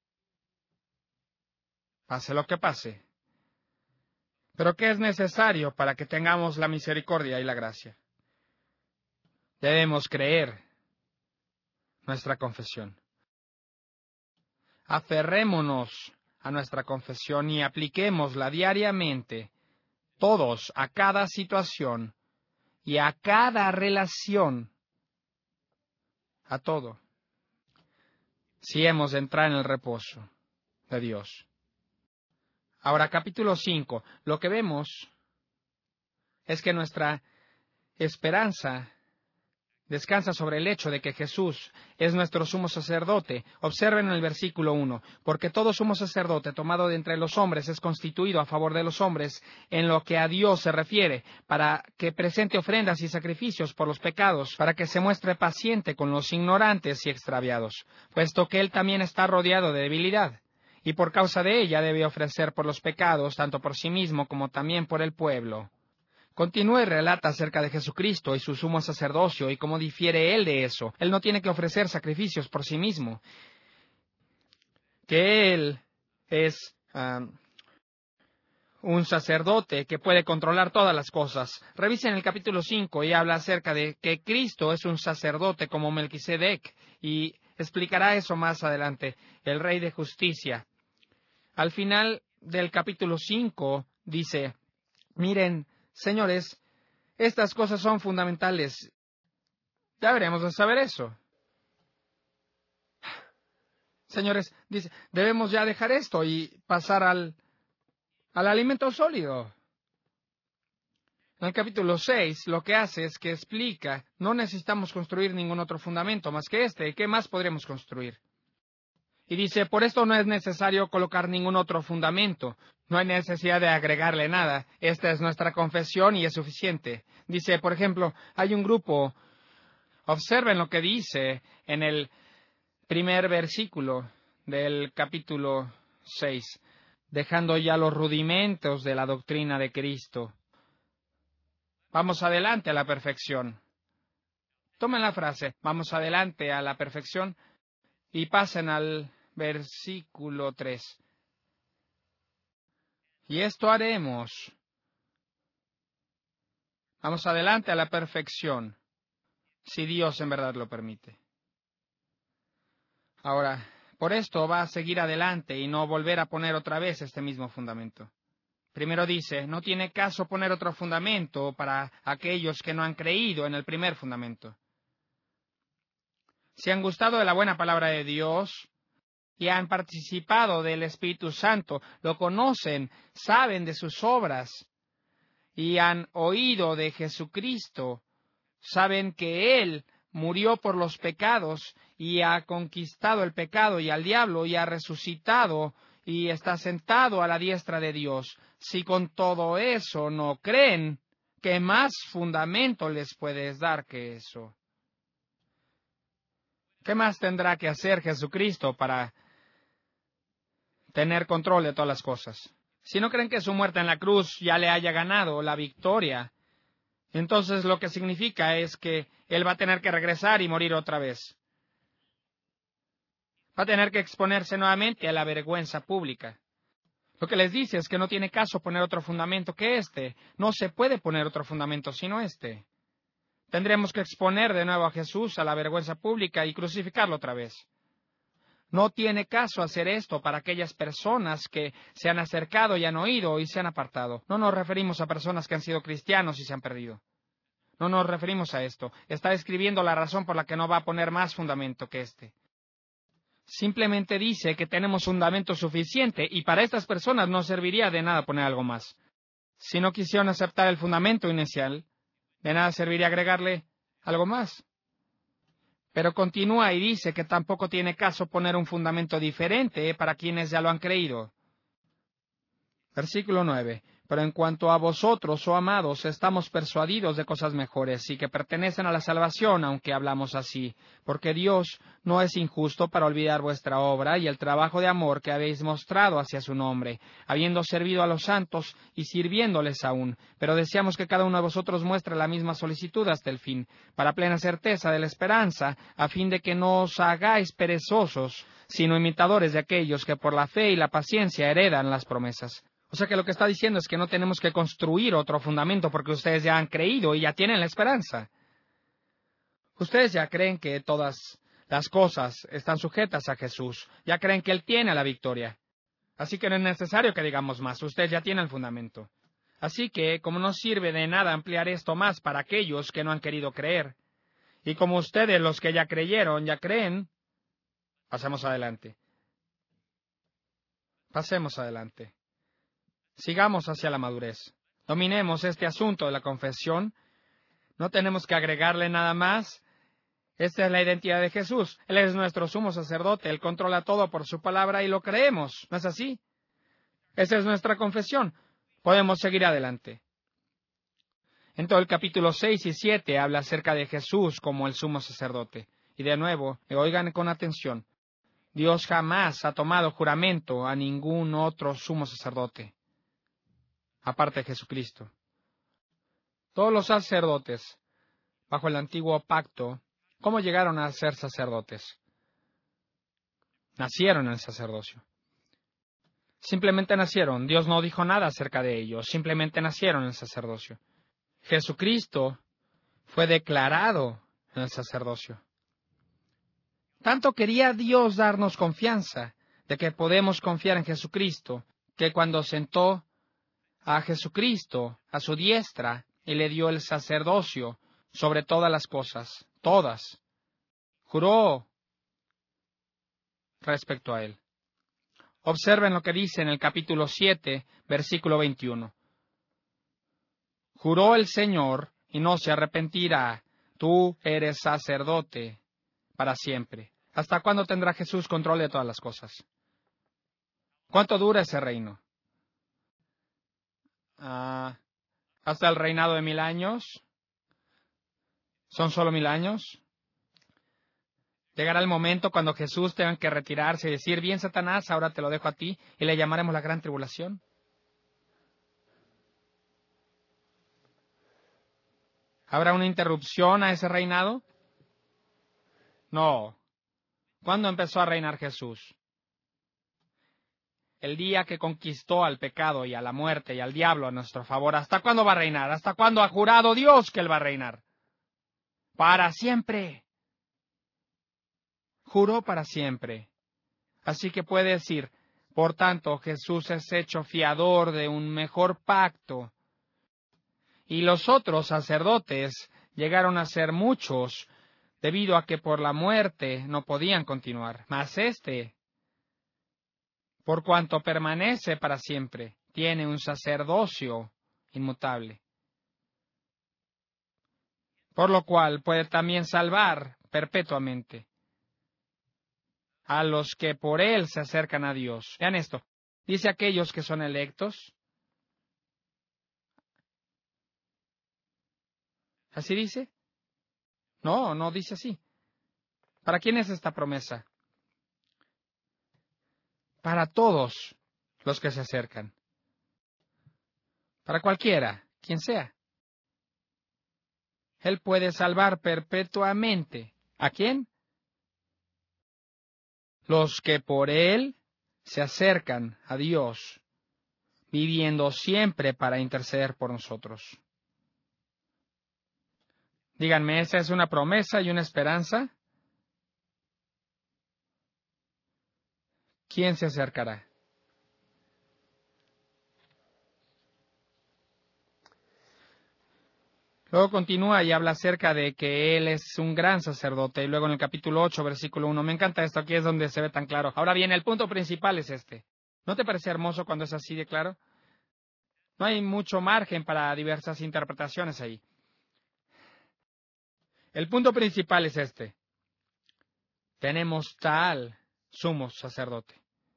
Pase lo que pase. ¿Pero qué es necesario para que tengamos la misericordia y la gracia? Debemos creer nuestra confesión. Aferrémonos a nuestra confesión y apliquémosla diariamente, todos, a cada situación y a cada relación, a todo, si hemos de entrar en el reposo de Dios. Ahora, capítulo 5, lo que vemos es que nuestra esperanza descansa sobre el hecho de que Jesús es nuestro sumo sacerdote. Observen en el versículo 1, porque todo sumo sacerdote tomado de entre los hombres es constituido a favor de los hombres en lo que a Dios se refiere, para que presente ofrendas y sacrificios por los pecados, para que se muestre paciente con los ignorantes y extraviados, puesto que Él también está rodeado de debilidad, y por causa de ella debe ofrecer por los pecados, tanto por sí mismo como también por el pueblo. Continúa y relata acerca de Jesucristo y su sumo sacerdocio y cómo difiere Él de eso. Él no tiene que ofrecer sacrificios por sí mismo. Que Él es un sacerdote que puede controlar todas las cosas. Revisen el capítulo 5 y habla acerca de que Cristo es un sacerdote como Melquisedec, y explicará eso más adelante, el Rey de Justicia. Al final del capítulo 5 dice, miren, señores, estas cosas son fundamentales. Deberíamos de saber eso. Señores, dice, debemos ya dejar esto y pasar al alimento sólido. En el capítulo 6 lo que hace es que explica, no necesitamos construir ningún otro fundamento más que este. ¿Qué más podríamos construir? Y dice, por esto no es necesario colocar ningún otro fundamento. No hay necesidad de agregarle nada. Esta es nuestra confesión y es suficiente. Dice, por ejemplo, hay un grupo. Observen lo que dice en el primer versículo del capítulo 6, dejando ya los rudimentos de la doctrina de Cristo. Vamos adelante a la perfección. Tomen la frase, vamos adelante a la perfección, y pasen al versículo 3. Y esto haremos. Vamos adelante a la perfección, si Dios en verdad lo permite. Ahora, por esto va a seguir adelante y no volver a poner otra vez este mismo fundamento. Primero dice, no tiene caso poner otro fundamento para aquellos que no han creído en el primer fundamento. Si han gustado de la buena palabra de Dios y han participado del Espíritu Santo, lo conocen, saben de sus obras y han oído de Jesucristo, saben que Él murió por los pecados y ha conquistado el pecado y al diablo y ha resucitado y está sentado a la diestra de Dios. Si con todo eso no creen, ¿qué más fundamento les puedes dar que eso? ¿Qué más tendrá que hacer Jesucristo para tener control de todas las cosas? Si no creen que su muerte en la cruz ya le haya ganado la victoria, entonces lo que significa es que Él va a tener que regresar y morir otra vez. Va a tener que exponerse nuevamente a la vergüenza pública. Lo que les dice es que no tiene caso poner otro fundamento que este. No se puede poner otro fundamento sino este. Tendremos que exponer de nuevo a Jesús a la vergüenza pública y crucificarlo otra vez. No tiene caso hacer esto para aquellas personas que se han acercado y han oído y se han apartado. No nos referimos a personas que han sido cristianos y se han perdido. No nos referimos a esto. Está describiendo la razón por la que no va a poner más fundamento que este. Simplemente dice que tenemos fundamento suficiente y para estas personas no serviría de nada poner algo más. Si no quisieron aceptar el fundamento inicial, de nada serviría agregarle algo más. Pero continúa y dice que tampoco tiene caso poner un fundamento diferente para quienes ya lo han creído. Versículo 9. Pero en cuanto a vosotros, oh amados, estamos persuadidos de cosas mejores y que pertenecen a la salvación, aunque hablamos así, porque Dios no es injusto para olvidar vuestra obra y el trabajo de amor que habéis mostrado hacia su nombre, habiendo servido a los santos y sirviéndoles aún. Pero deseamos que cada uno de vosotros muestre la misma solicitud hasta el fin, para plena certeza de la esperanza, a fin de que no os hagáis perezosos, sino imitadores de aquellos que por la fe y la paciencia heredan las promesas. O sea que lo que está diciendo es que no tenemos que construir otro fundamento porque ustedes ya han creído y ya tienen la esperanza. Ustedes ya creen que todas las cosas están sujetas a Jesús. Ya creen que Él tiene la victoria. Así que no es necesario que digamos más. Ustedes ya tienen el fundamento. Así que, como no sirve de nada ampliar esto más para aquellos que no han querido creer, y como ustedes, los que ya creyeron, ya creen, pasemos adelante. Pasemos adelante. Sigamos hacia la madurez. Dominemos este asunto de la confesión. No tenemos que agregarle nada más. Esta es la identidad de Jesús. Él es nuestro sumo sacerdote. Él controla todo por su palabra y lo creemos. ¿No es así? Esa es nuestra confesión. Podemos seguir adelante. En todo el capítulo 6 y 7 habla acerca de Jesús como el sumo sacerdote. Y de nuevo, oigan con atención. Dios jamás ha tomado juramento a ningún otro sumo sacerdote, aparte de Jesucristo. Todos los sacerdotes, bajo el antiguo pacto, ¿cómo llegaron a ser sacerdotes? Nacieron en el sacerdocio. Simplemente nacieron. Dios no dijo nada acerca de ellos. Simplemente nacieron en el sacerdocio. Jesucristo fue declarado en el sacerdocio. Tanto quería Dios darnos confianza de que podemos confiar en Jesucristo, que cuando sentó a Jesucristo a su diestra y le dio el sacerdocio sobre todas las cosas, todas, juró respecto a él. Observen lo que dice en el capítulo 7, versículo 21. Juró el Señor y no se arrepentirá. Tú eres sacerdote para siempre. ¿Hasta cuándo tendrá Jesús control de todas las cosas? ¿Cuánto dura ese reino? ¿Hasta el reinado de 1000 años? ¿Son solo 1000 años? Llegará el momento cuando Jesús tenga que retirarse y decir, bien, Satanás, ahora te lo dejo a ti, y le llamaremos la gran tribulación. ¿Habrá una interrupción a ese reinado? No. ¿Cuándo empezó a reinar Jesús? El día que conquistó al pecado y a la muerte y al diablo a nuestro favor. ¿Hasta cuándo va a reinar? ¿Hasta cuándo ha jurado Dios que Él va a reinar? Para siempre. Juró para siempre. Así que puede decir, por tanto, Jesús es hecho fiador de un mejor pacto. Y los otros sacerdotes llegaron a ser muchos, debido a que por la muerte no podían continuar. Mas por cuanto permanece para siempre, tiene un sacerdocio inmutable. Por lo cual puede también salvar perpetuamente a los que por él se acercan a Dios. Vean esto. Dice aquellos que son electos. ¿Así dice? No, no dice así. ¿Para quién es esta promesa? Para todos los que se acercan. Para cualquiera, quien sea. Él puede salvar perpetuamente. ¿A quién? Los que por él se acercan a Dios, viviendo siempre para interceder por nosotros. Díganme, ¿esa es una promesa y una esperanza? ¿Quién se acercará? Luego continúa y habla acerca de que Él es un gran sacerdote. Y luego en el capítulo 8, versículo 1. Me encanta esto, aquí es donde se ve tan claro. Ahora bien, el punto principal es este. ¿No te parece hermoso cuando es así de claro? No hay mucho margen para diversas interpretaciones ahí. El punto principal es este. Tenemos tal sumo sacerdote.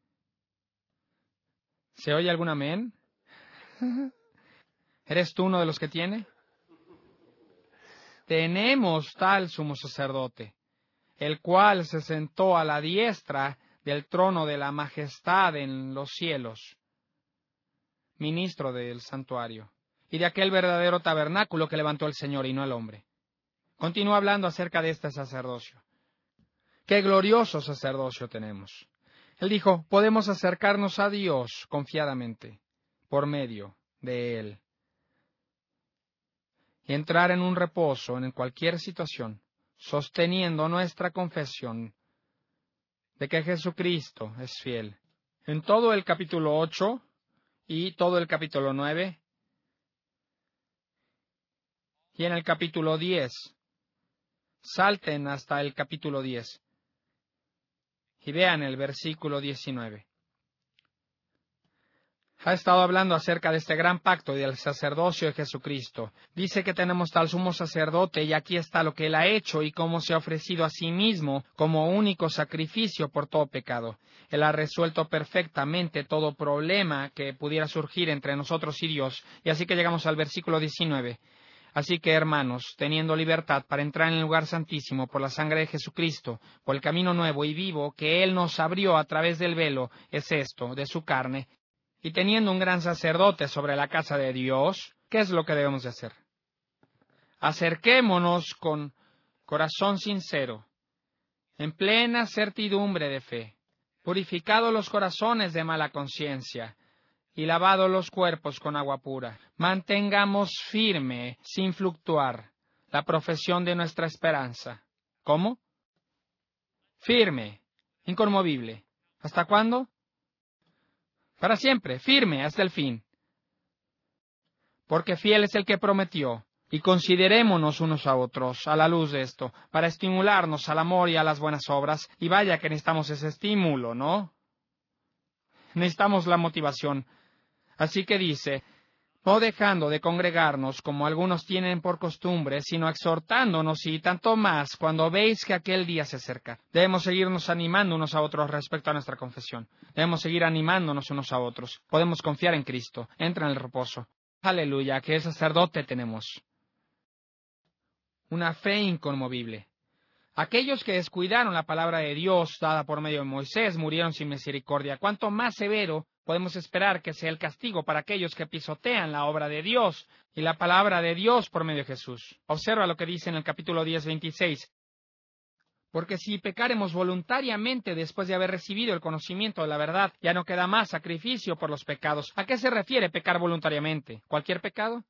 ¿Se oye algún amén? ¿Eres tú uno de los que tiene? Tenemos tal sumo sacerdote, el cual se sentó a la diestra del trono de la majestad en los cielos, ministro del santuario, y de aquel verdadero tabernáculo que levantó el Señor y no el hombre. Continúa hablando acerca de este sacerdocio. ¡Qué glorioso sacerdocio tenemos! Él dijo, podemos acercarnos a Dios confiadamente, por medio de Él, y entrar en un reposo en cualquier situación, sosteniendo nuestra confesión de que Jesucristo es fiel. En todo el capítulo 8 y todo el capítulo 9 y en el capítulo 10, salten hasta el capítulo 10 y vean el versículo 19. Ha estado hablando acerca de este gran pacto y del sacerdocio de Jesucristo. Dice que tenemos tal sumo sacerdote y aquí está lo que Él ha hecho y cómo se ha ofrecido a sí mismo como único sacrificio por todo pecado. Él ha resuelto perfectamente todo problema que pudiera surgir entre nosotros y Dios. Y así que llegamos al versículo 19. Así que, hermanos, teniendo libertad para entrar en el lugar santísimo por la sangre de Jesucristo, por el camino nuevo y vivo que Él nos abrió a través del velo, es esto, de su carne, y teniendo un gran sacerdote sobre la casa de Dios, ¿qué es lo que debemos de hacer? Acerquémonos con corazón sincero, en plena certidumbre de fe, purificado los corazones de mala conciencia, y lavado los cuerpos con agua pura. Mantengamos firme, sin fluctuar, la profesión de nuestra esperanza. ¿Cómo? Firme, inconmovible. ¿Hasta cuándo? Para siempre, firme hasta el fin. Porque fiel es el que prometió. Y considerémonos unos a otros, a la luz de esto, para estimularnos al amor y a las buenas obras. Y vaya que necesitamos ese estímulo, ¿no? Necesitamos la motivación. Así que dice, no dejando de congregarnos como algunos tienen por costumbre, sino exhortándonos y tanto más cuando veis que aquel día se acerca. Debemos seguirnos animando unos a otros respecto a nuestra confesión. Debemos seguir animándonos unos a otros. Podemos confiar en Cristo. Entra en el reposo. Aleluya, que el sacerdote tenemos. Una fe inconmovible. Aquellos que descuidaron la palabra de Dios dada por medio de Moisés murieron sin misericordia. ¿Cuánto más severo podemos esperar que sea el castigo para aquellos que pisotean la obra de Dios y la palabra de Dios por medio de Jesús? Observa lo que dice en el capítulo 10, 26. Porque si pecaremos voluntariamente después de haber recibido el conocimiento de la verdad, ya no queda más sacrificio por los pecados. ¿A qué se refiere pecar voluntariamente? ¿Cualquier pecado?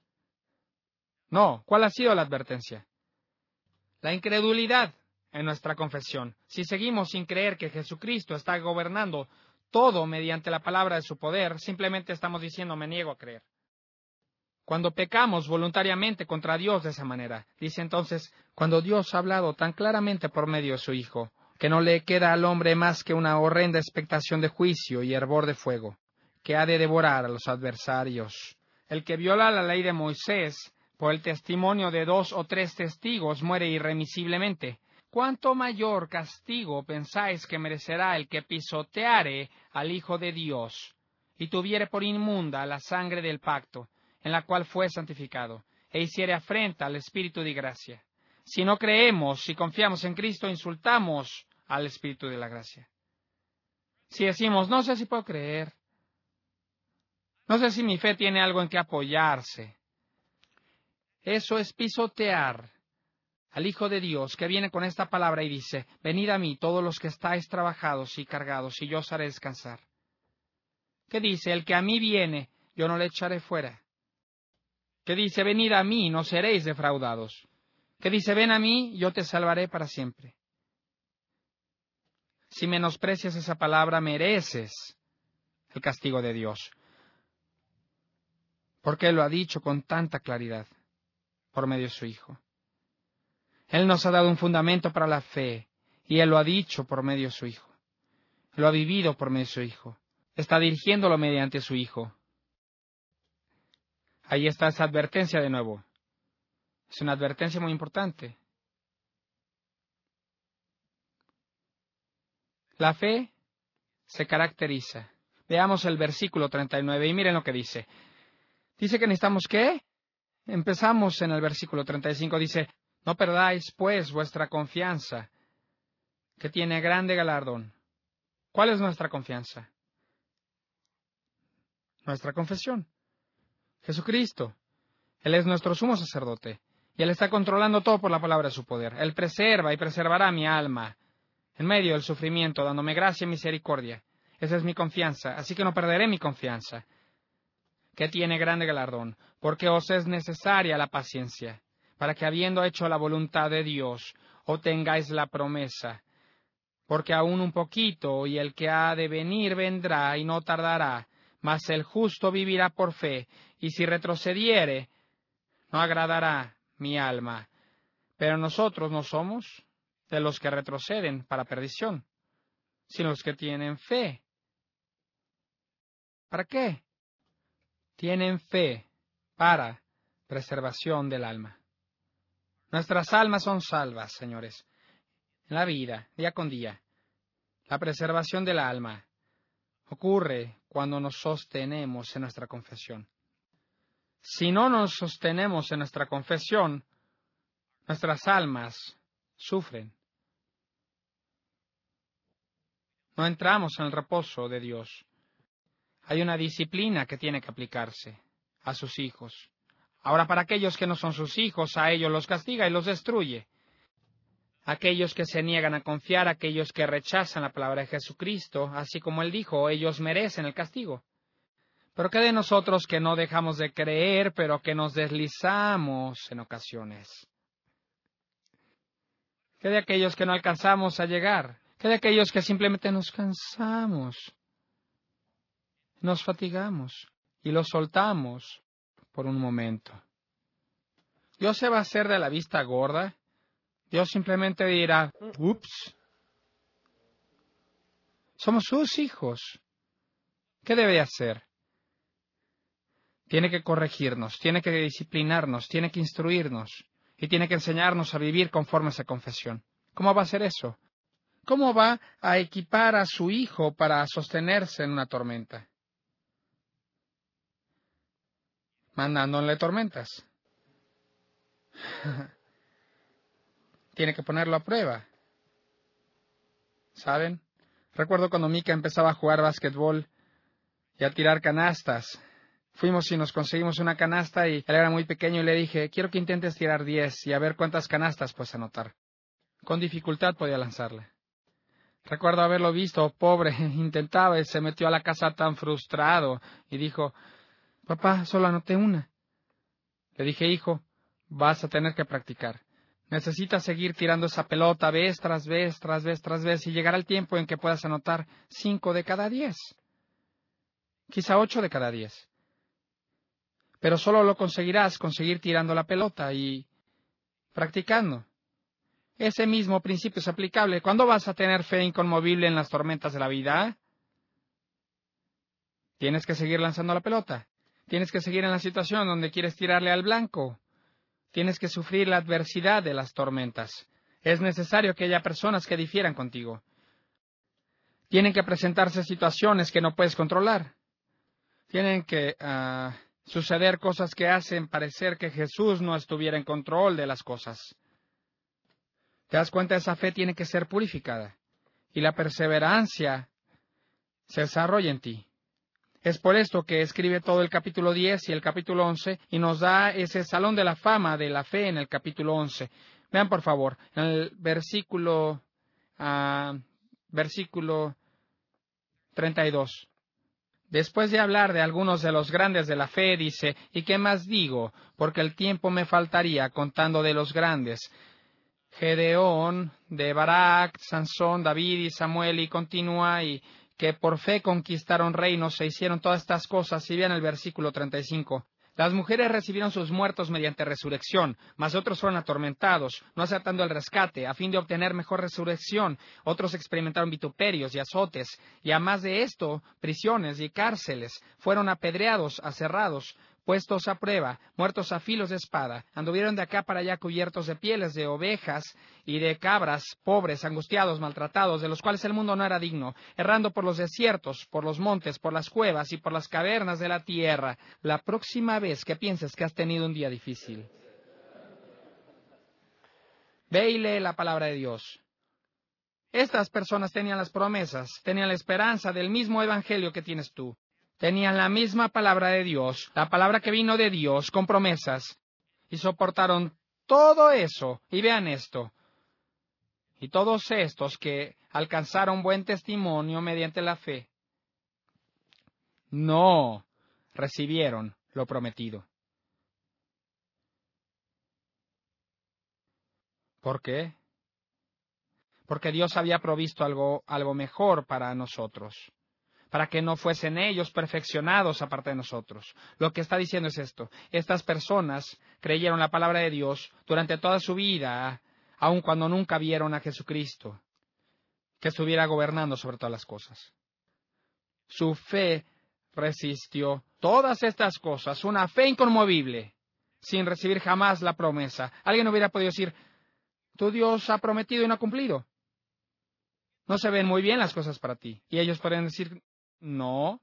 No. ¿Cuál ha sido la advertencia? La incredulidad en nuestra confesión. Si seguimos sin creer que Jesucristo está gobernando todo mediante la palabra de su poder, simplemente estamos diciendo me niego a creer. Cuando pecamos voluntariamente contra Dios de esa manera, dice entonces, cuando Dios ha hablado tan claramente por medio de su Hijo, que no le queda al hombre más que una horrenda expectación de juicio y hervor de fuego, que ha de devorar a los adversarios. El que viola la ley de Moisés, por el testimonio de 2 o 3 testigos, muere irremisiblemente. ¿Cuánto mayor castigo pensáis que merecerá el que pisoteare al Hijo de Dios y tuviere por inmunda la sangre del pacto, en la cual fue santificado, e hiciere afrenta al Espíritu de gracia? Si no creemos y confiamos en Cristo, insultamos al Espíritu de la gracia. Si decimos, no sé si puedo creer, no sé si mi fe tiene algo en que apoyarse, eso es pisotear al Hijo de Dios, que viene con esta palabra y dice, venid a mí todos los que estáis trabajados y cargados, y yo os haré descansar. ¿Qué dice? El que a mí viene, yo no le echaré fuera. ¿Qué dice? Venid a mí, no seréis defraudados. ¿Qué dice? Ven a mí, yo te salvaré para siempre. Si menosprecias esa palabra, mereces el castigo de Dios. Porque Él lo ha dicho con tanta claridad, por medio de su Hijo. Él nos ha dado un fundamento para la fe, y Él lo ha dicho por medio de su Hijo. Lo ha vivido por medio de su Hijo. Está dirigiéndolo mediante su Hijo. Ahí está esa advertencia de nuevo. Es una advertencia muy importante. La fe se caracteriza. Veamos el versículo 39 y miren lo que dice. Dice que necesitamos ¿qué? Empezamos en el versículo 35. Dice, no perdáis, pues, vuestra confianza, que tiene grande galardón. ¿Cuál es nuestra confianza? Nuestra confesión. Jesucristo. Él es nuestro sumo sacerdote, y Él está controlando todo por la palabra de su poder. Él preserva y preservará mi alma en medio del sufrimiento, dándome gracia y misericordia. Esa es mi confianza, así que no perderé mi confianza, que tiene grande galardón, porque os es necesaria la paciencia, para que habiendo hecho la voluntad de Dios, obtengáis la promesa. Porque aún un poquito, y el que ha de venir vendrá, y no tardará, mas el justo vivirá por fe, y si retrocediere, no agradará mi alma. Pero nosotros no somos de los que retroceden para perdición, sino los que tienen fe. ¿Para qué? Tienen fe para preservación del alma. Nuestras almas son salvas, señores, en la vida, día con día. La preservación del alma ocurre cuando nos sostenemos en nuestra confesión. Si no nos sostenemos en nuestra confesión, nuestras almas sufren. No entramos en el reposo de Dios. Hay una disciplina que tiene que aplicarse a sus hijos. Ahora, para aquellos que no son sus hijos, a ellos los castiga y los destruye. aquellos que se niegan a confiar, aquellos que rechazan la palabra de Jesucristo, así como Él dijo, ellos merecen el castigo. Pero ¿qué de nosotros que no dejamos de creer, pero que nos deslizamos en ocasiones? ¿Qué de aquellos que no alcanzamos a llegar? ¿Qué de aquellos que simplemente nos cansamos, nos fatigamos y lo soltamos por un momento? ¿Dios se va a hacer de la vista gorda? Dios simplemente dirá, ups, somos sus hijos. ¿Qué debe hacer? Tiene que corregirnos, tiene que disciplinarnos, tiene que instruirnos y tiene que enseñarnos a vivir conforme a esa confesión. ¿Cómo va a hacer eso? ¿Cómo va a equipar a su hijo para sostenerse en una tormenta? Mandándole tormentas. Tiene que ponerlo a prueba. ¿Saben? Recuerdo cuando Mika empezaba a jugar básquetbol y a tirar canastas. Fuimos y nos conseguimos una canasta y él era muy pequeño y le dije, quiero que intentes tirar 10 y a ver cuántas canastas puedes anotar. Con dificultad podía lanzarla. Recuerdo haberlo visto, pobre, intentaba y se metió a la casa tan frustrado y dijo, papá, solo anoté una. Le dije, hijo, vas a tener que practicar. Necesitas seguir tirando esa pelota vez tras vez, tras vez, tras vez y llegará el tiempo en que puedas anotar 5 de cada 10. Quizá 8 de cada 10. Pero solo lo conseguirás conseguir tirando la pelota y practicando. Ese mismo principio es aplicable. ¿Cuándo vas a tener fe inconmovible en las tormentas de la vida? Tienes que seguir lanzando la pelota. Tienes que seguir en la situación donde quieres tirarle al blanco. Tienes que sufrir la adversidad de las tormentas. Es necesario que haya personas que difieran contigo. Tienen que presentarse situaciones que no puedes controlar. Tienen que suceder cosas que hacen parecer que Jesús no estuviera en control de las cosas. ¿Te das cuenta? Esa fe tiene que ser purificada. Y la perseverancia se desarrolla en ti. Es por esto que escribe todo el capítulo 10 y el capítulo 11 y nos da ese salón de la fama de la fe en el capítulo 11. Vean, por favor, en el versículo 32. Después de hablar de algunos de los grandes de la fe, dice, ¿y qué más digo? Porque el tiempo me faltaría contando de los grandes. Gedeón, de Barak, Sansón, David y Samuel, y continúa, y que por fe conquistaron reinos, se hicieron todas estas cosas. Y vean el versículo 35. Las mujeres recibieron sus muertos mediante resurrección, mas otros fueron atormentados, no aceptando el rescate, a fin de obtener mejor resurrección. Otros experimentaron vituperios y azotes, y a más de esto, prisiones y cárceles. Fueron apedreados, aserrados, puestos a prueba, muertos a filos de espada. Anduvieron de acá para allá cubiertos de pieles de ovejas y de cabras, pobres, angustiados, maltratados, de los cuales el mundo no era digno, errando por los desiertos, por los montes, por las cuevas y por las cavernas de la tierra. La próxima vez que pienses que has tenido un día difícil, ve y lee la palabra de Dios. Estas personas tenían las promesas, tenían la esperanza del mismo evangelio que tienes tú. Tenían la misma palabra de Dios, la palabra que vino de Dios, con promesas, y soportaron todo eso. Y vean esto. Y todos estos que alcanzaron buen testimonio mediante la fe, no recibieron lo prometido. ¿Por qué? Porque Dios había provisto algo mejor para nosotros, para que no fuesen ellos perfeccionados aparte de nosotros. Lo que está diciendo es esto. Estas personas creyeron la palabra de Dios durante toda su vida, aun cuando nunca vieron a Jesucristo, que estuviera gobernando sobre todas las cosas. Su fe resistió todas estas cosas, una fe inconmovible, sin recibir jamás la promesa. Alguien hubiera podido decir, tu Dios ha prometido y no ha cumplido. No se ven muy bien las cosas para ti. Y ellos podrían decir, no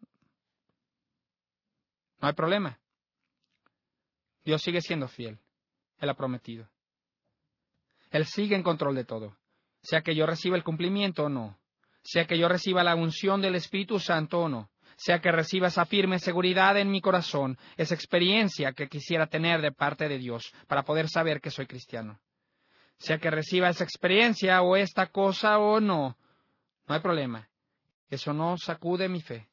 hay problema. Dios sigue siendo fiel. Él ha prometido. Él sigue en control de todo. Sea que yo reciba el cumplimiento o no. Sea que yo reciba la unción del Espíritu Santo o no. Sea que reciba esa firme seguridad en mi corazón, esa experiencia que quisiera tener de parte de Dios para poder saber que soy cristiano. sea que reciba esa experiencia o esta cosa o no. No hay problema. Eso no sacude mi fe.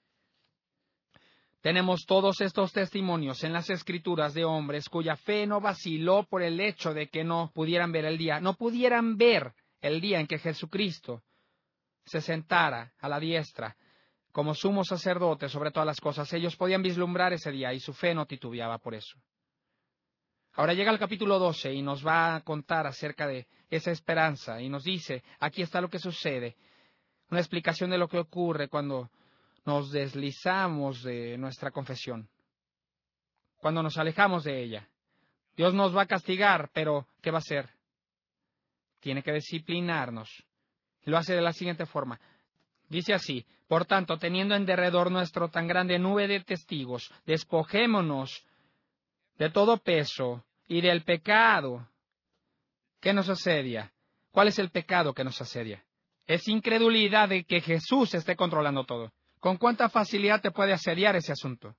Tenemos todos estos testimonios en las Escrituras de hombres cuya fe no vaciló por el hecho de que no pudieran ver el día en que Jesucristo se sentara a la diestra como sumo sacerdote sobre todas las cosas. Ellos podían vislumbrar ese día y su fe no titubeaba por eso. Ahora llega el capítulo 12 y nos va a contar acerca de esa esperanza y nos dice, aquí está lo que sucede, una explicación de lo que ocurre cuando nos deslizamos de nuestra confesión, cuando nos alejamos de ella. Dios nos va a castigar, pero ¿qué va a hacer? Tiene que disciplinarnos. Lo hace de la siguiente forma. Dice así: por tanto, teniendo en derredor nuestro tan grande nube de testigos, despojémonos de todo peso y del pecado que nos asedia. ¿Cuál es el pecado que nos asedia? Es incredulidad de que Jesús esté controlando todo. ¿Con cuánta facilidad te puede asediar ese asunto?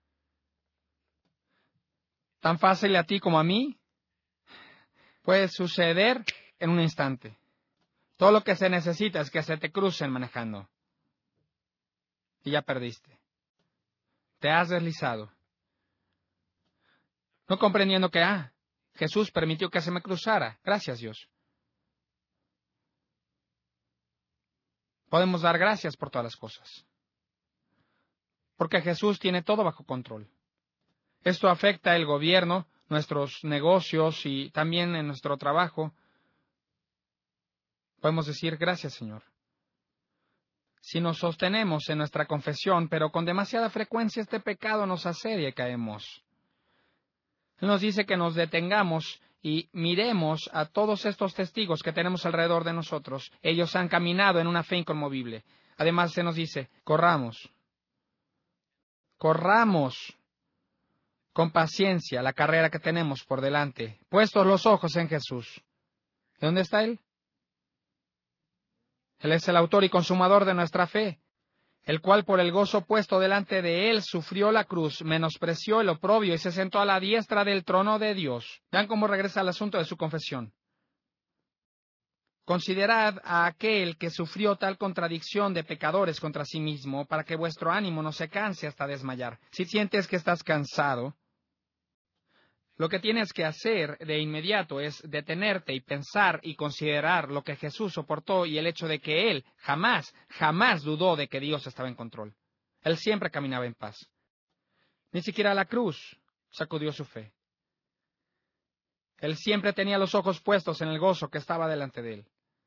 ¿Tan fácil a ti como a mí? Puede suceder en un instante. Todo lo que se necesita es que se te crucen manejando. Y ya perdiste. Te has deslizado. No comprendiendo que, Jesús permitió que se me cruzara. Gracias, Dios. Podemos dar gracias por todas las cosas. Porque Jesús tiene todo bajo control. Esto afecta el gobierno, nuestros negocios y también en nuestro trabajo. Podemos decir gracias, Señor. Si nos sostenemos en nuestra confesión, pero con demasiada frecuencia este pecado nos asedia y caemos. Él nos dice que nos detengamos y miremos a todos estos testigos que tenemos alrededor de nosotros. Ellos han caminado en una fe inconmovible. Además se nos dice, corramos con paciencia la carrera que tenemos por delante, puestos los ojos en Jesús. ¿De dónde está Él? Él es el autor y consumador de nuestra fe, el cual por el gozo puesto delante de Él sufrió la cruz, menospreció el oprobio y se sentó a la diestra del trono de Dios. Vean cómo regresa al asunto de su confesión. Considerad a aquel que sufrió tal contradicción de pecadores contra sí mismo, para que vuestro ánimo no se canse hasta desmayar. Si sientes que estás cansado, lo que tienes que hacer de inmediato es detenerte y pensar y considerar lo que Jesús soportó y el hecho de que Él jamás dudó de que Dios estaba en control. Él siempre caminaba en paz. Ni siquiera la cruz sacudió su fe. Él siempre tenía los ojos puestos en el gozo que estaba delante de Él.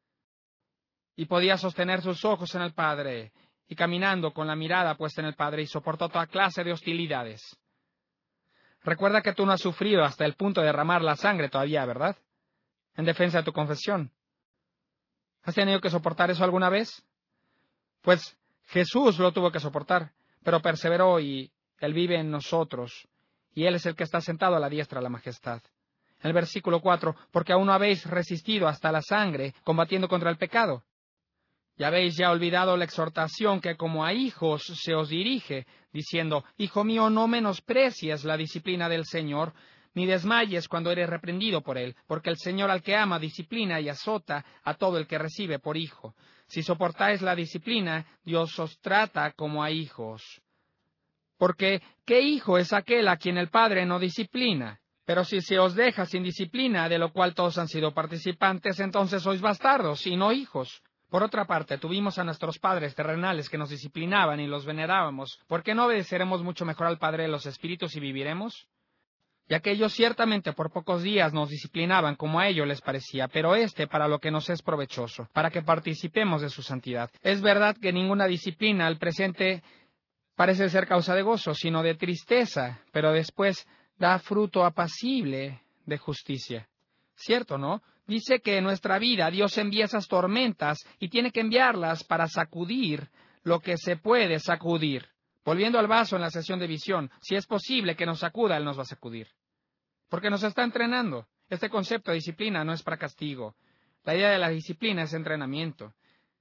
Y podía sostener sus ojos en el Padre, y caminando con la mirada puesta en el Padre, y soportó toda clase de hostilidades. Recuerda que tú no has sufrido hasta el punto de derramar la sangre todavía, ¿verdad? En defensa de tu confesión. ¿Has tenido que soportar eso alguna vez? Pues Jesús lo tuvo que soportar, pero perseveró y Él vive en nosotros, y Él es el que está sentado a la diestra de la majestad. En el versículo 4, porque aún no habéis resistido hasta la sangre, combatiendo contra el pecado. Y habéis ya olvidado la exhortación que como a hijos se os dirige, diciendo, Hijo mío, no menosprecies la disciplina del Señor, ni desmayes cuando eres reprendido por Él, porque el Señor al que ama disciplina y azota a todo el que recibe por hijo. Si soportáis la disciplina, Dios os trata como a hijos. Porque, ¿qué hijo es aquel a quien el Padre no disciplina? Pero si se os deja sin disciplina, de lo cual todos han sido participantes, entonces sois bastardos y no hijos. Por otra parte, tuvimos a nuestros padres terrenales que nos disciplinaban y los venerábamos. ¿Por qué no obedeceremos mucho mejor al Padre de los Espíritus y viviremos? Ya que ellos ciertamente por pocos días nos disciplinaban como a ellos les parecía, pero para lo que nos es provechoso, para que participemos de su santidad. Es verdad que ninguna disciplina al presente parece ser causa de gozo, sino de tristeza, pero después da fruto apacible de justicia. ¿Cierto, no? Dice que en nuestra vida Dios envía esas tormentas y tiene que enviarlas para sacudir lo que se puede sacudir. Volviendo al vaso en la sesión de visión, si es posible que nos sacuda, Él nos va a sacudir. Porque nos está entrenando. Este concepto de disciplina no es para castigo. La idea de la disciplina es entrenamiento.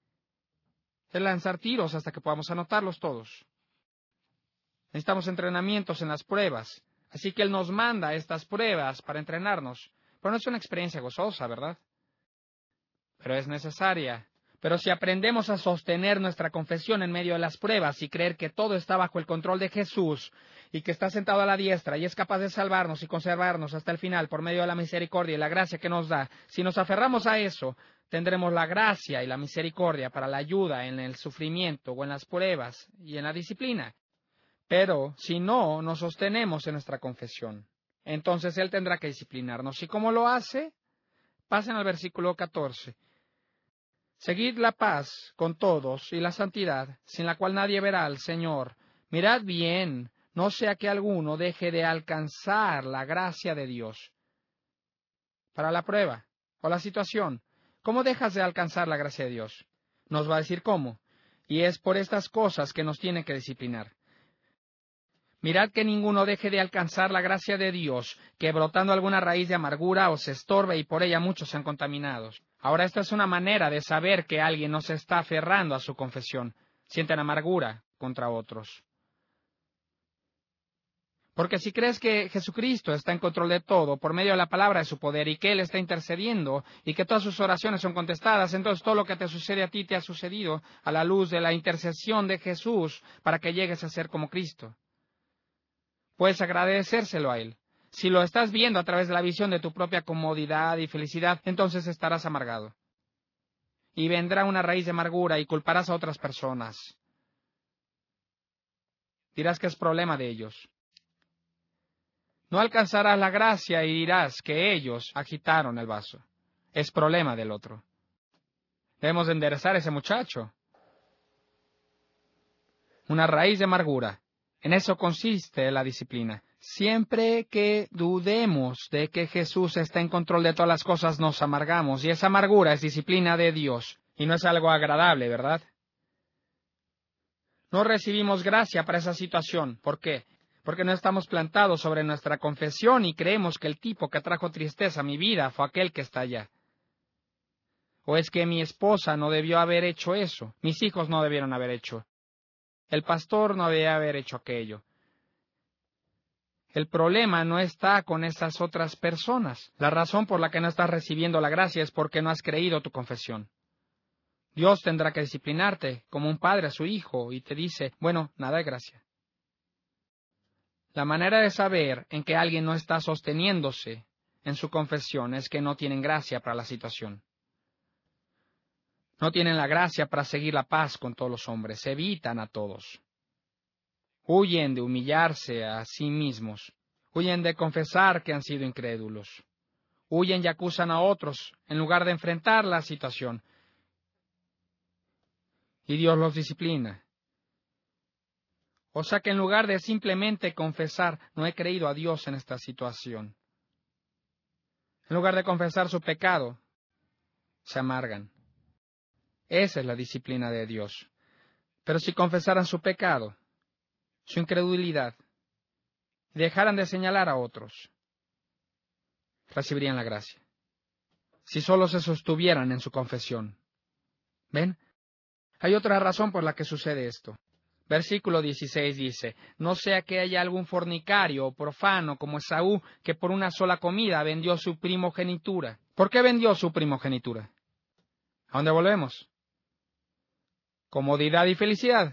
Es lanzar tiros hasta que podamos anotarlos todos. Necesitamos entrenamientos en las pruebas. Así que Él nos manda estas pruebas para entrenarnos. Pero no es una experiencia gozosa, ¿verdad? Pero es necesaria. Pero si aprendemos a sostener nuestra confesión en medio de las pruebas y creer que todo está bajo el control de Jesús y que está sentado a la diestra y es capaz de salvarnos y conservarnos hasta el final por medio de la misericordia y la gracia que nos da, si nos aferramos a eso, tendremos la gracia y la misericordia para la ayuda en el sufrimiento o en las pruebas y en la disciplina. Pero si no nos sostenemos en nuestra confesión, entonces Él tendrá que disciplinarnos. ¿Y cómo lo hace? Pasen al versículo 14. Seguid la paz con todos y la santidad, sin la cual nadie verá al Señor. Mirad bien, no sea que alguno deje de alcanzar la gracia de Dios. Para la prueba o la situación, ¿cómo dejas de alcanzar la gracia de Dios? Nos va a decir cómo. Y es por estas cosas que nos tiene que disciplinar. Mirad que ninguno deje de alcanzar la gracia de Dios, que brotando alguna raíz de amargura os estorbe y por ella muchos sean contaminados. Ahora esta es una manera de saber que alguien no se está aferrando a su confesión. Sienten amargura contra otros. Porque si crees que Jesucristo está en control de todo por medio de la palabra de su poder y que Él está intercediendo y que todas sus oraciones son contestadas, entonces todo lo que te sucede a ti te ha sucedido a la luz de la intercesión de Jesús para que llegues a ser como Cristo. Puedes agradecérselo a Él. Si lo estás viendo a través de la visión de tu propia comodidad y felicidad, entonces estarás amargado. Y vendrá una raíz de amargura y culparás a otras personas. Dirás que es problema de ellos. No alcanzarás la gracia y dirás que ellos agitaron el vaso. Es problema del otro. Debemos de enderezar a ese muchacho. Una raíz de amargura. En eso consiste la disciplina. Siempre que dudemos de que Jesús está en control de todas las cosas, nos amargamos, y esa amargura es disciplina de Dios, y no es algo agradable, ¿verdad? No recibimos gracia para esa situación. ¿Por qué? Porque no estamos plantados sobre nuestra confesión y creemos que el tipo que trajo tristeza a mi vida fue aquel que está allá. ¿O es que mi esposa no debió haber hecho eso? Mis hijos no debieron haber hecho. El pastor no debía haber hecho aquello. El problema no está con esas otras personas. La razón por la que no estás recibiendo la gracia es porque no has creído tu confesión. Dios tendrá que disciplinarte como un padre a su hijo y te dice, bueno, nada de gracia. La manera de saber en que alguien no está sosteniéndose en su confesión es que no tienen gracia para la situación. No tienen la gracia para seguir la paz con todos los hombres, evitan a todos. Huyen de humillarse a sí mismos, huyen de confesar que han sido incrédulos, huyen y acusan a otros en lugar de enfrentar la situación. Y Dios los disciplina. O sea que en lugar de simplemente confesar, no he creído a Dios en esta situación. En lugar de confesar su pecado, se amargan. Esa es la disciplina de Dios. Pero si confesaran su pecado, su incredulidad, y dejaran de señalar a otros, recibirían la gracia. Si solo se sostuvieran en su confesión. ¿Ven? Hay otra razón por la que sucede esto. Versículo 16 dice, no sea que haya algún fornicario o profano como Esaú, que por una sola comida vendió su primogenitura. ¿Por qué vendió su primogenitura? ¿A dónde volvemos? Comodidad y felicidad.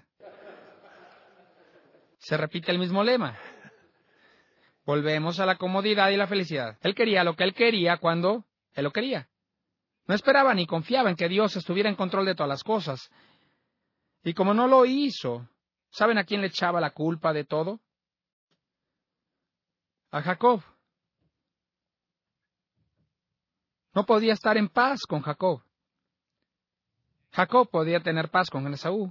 Se repite el mismo lema. Volvemos a la comodidad y la felicidad. Él quería lo que él quería cuando él lo quería. No esperaba ni confiaba en que Dios estuviera en control de todas las cosas. Y como no lo hizo, ¿saben a quién le echaba la culpa de todo? A Jacob. No podía estar en paz con Jacob. Jacob podía tener paz con Esaú.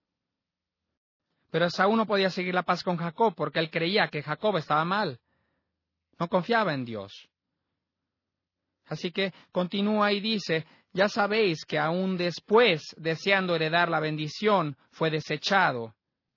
Pero Esaú no podía seguir la paz con Jacob porque él creía que Jacob estaba mal. No confiaba en Dios. Así que continúa y dice, ya sabéis que aún después, deseando heredar la bendición, fue desechado.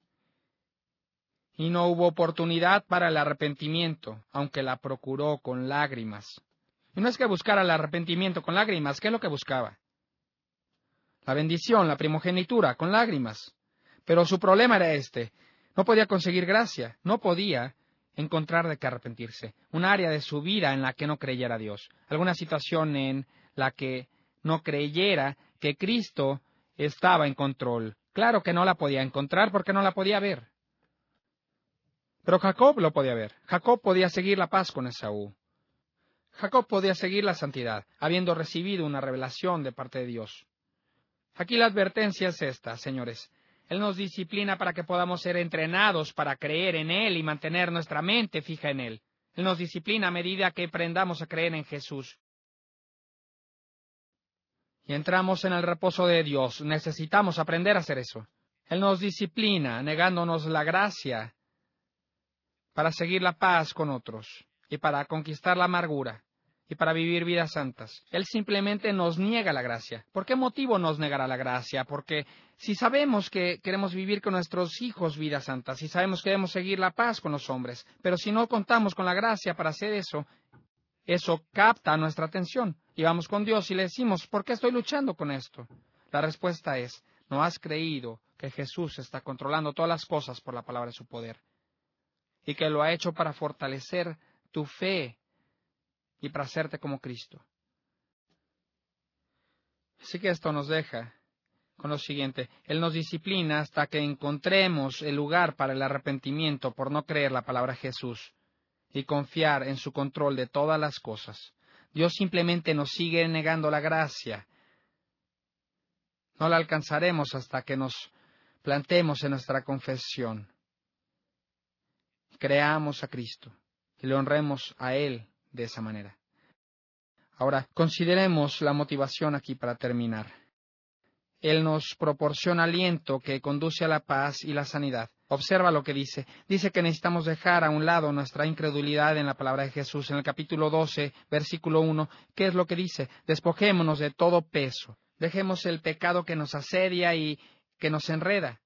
Y no hubo oportunidad para el arrepentimiento, aunque la procuró con lágrimas. Y no es que buscara el arrepentimiento con lágrimas, ¿qué es lo que buscaba? La bendición, la primogenitura, con lágrimas. Pero su problema era este. No podía conseguir gracia, no podía encontrar de qué arrepentirse, un área de su vida en la que no creyera Dios, alguna situación en la que no creyera que Cristo estaba en control. Claro que no la podía encontrar porque no la podía ver. Pero Jacob lo podía ver. Jacob podía seguir la paz con Esaú. Jacob podía seguir la santidad, habiendo recibido una revelación de parte de Dios. Aquí la advertencia es esta, señores. Él nos disciplina para que podamos ser entrenados para creer en Él y mantener nuestra mente fija en Él. Él nos disciplina a medida que aprendamos a creer en Jesús. Y entramos en el reposo de Dios. Necesitamos aprender a hacer eso. Él nos disciplina, negándonos la gracia para seguir la paz con otros y para conquistar la amargura y para vivir vidas santas. Él simplemente nos niega la gracia. ¿Por qué motivo nos negará la gracia? Porque si sabemos que queremos vivir con nuestros hijos vidas santas, si sabemos que debemos seguir la paz con los hombres, pero si no contamos con la gracia para hacer eso, eso capta nuestra atención. Y vamos con Dios y le decimos, ¿por qué estoy luchando con esto? La respuesta es, no has creído que Jesús está controlando todas las cosas por la palabra de su poder, y que lo ha hecho para fortalecer tu fe y para hacerte como Cristo. Así que esto nos deja con lo siguiente. Él nos disciplina hasta que encontremos el lugar para el arrepentimiento por no creer la palabra de Jesús y confiar en su control de todas las cosas. Dios simplemente nos sigue negando la gracia. No la alcanzaremos hasta que nos plantemos en nuestra confesión. Creamos a Cristo y le honremos a Él de esa manera. Ahora, consideremos la motivación aquí para terminar. Él nos proporciona aliento que conduce a la paz y la sanidad. Observa lo que dice. Dice que necesitamos dejar a un lado nuestra incredulidad en la palabra de Jesús. En el capítulo 12, versículo 1, ¿qué es lo que dice? Despojémonos de todo peso. Dejemos el pecado que nos asedia y que nos enreda.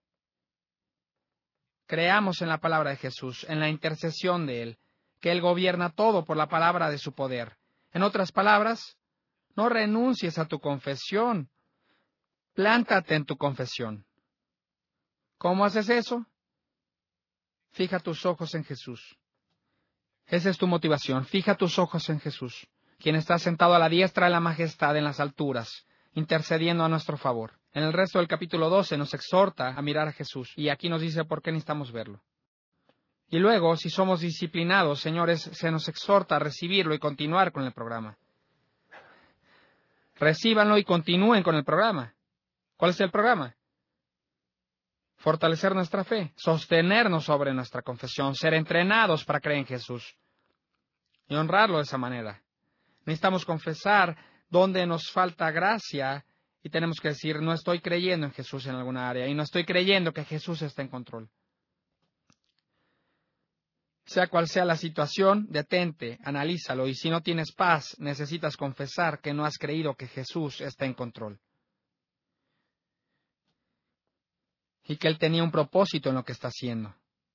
Creamos en la palabra de Jesús, en la intercesión de Él, que Él gobierna todo por la palabra de su poder. En otras palabras, no renuncies a tu confesión. Plántate en tu confesión. ¿Cómo haces eso? Fija tus ojos en Jesús. Esa es tu motivación. Fija tus ojos en Jesús, quien está sentado a la diestra de la majestad en las alturas, intercediendo a nuestro favor. En el resto del capítulo 12 nos exhorta a mirar a Jesús, y aquí nos dice por qué necesitamos verlo. Y luego, si somos disciplinados, señores, se nos exhorta a recibirlo y continuar con el programa. Recíbanlo y continúen con el programa. ¿Cuál es el programa? Fortalecer nuestra fe, sostenernos sobre nuestra confesión, ser entrenados para creer en Jesús y honrarlo de esa manera. Necesitamos confesar dónde nos falta gracia y tenemos que decir, no estoy creyendo en Jesús en alguna área y no estoy creyendo que Jesús está en control. Sea cual sea la situación, detente, analízalo y si no tienes paz, necesitas confesar que no has creído que Jesús está en control. Y que Él tenía un propósito en lo que está haciendo.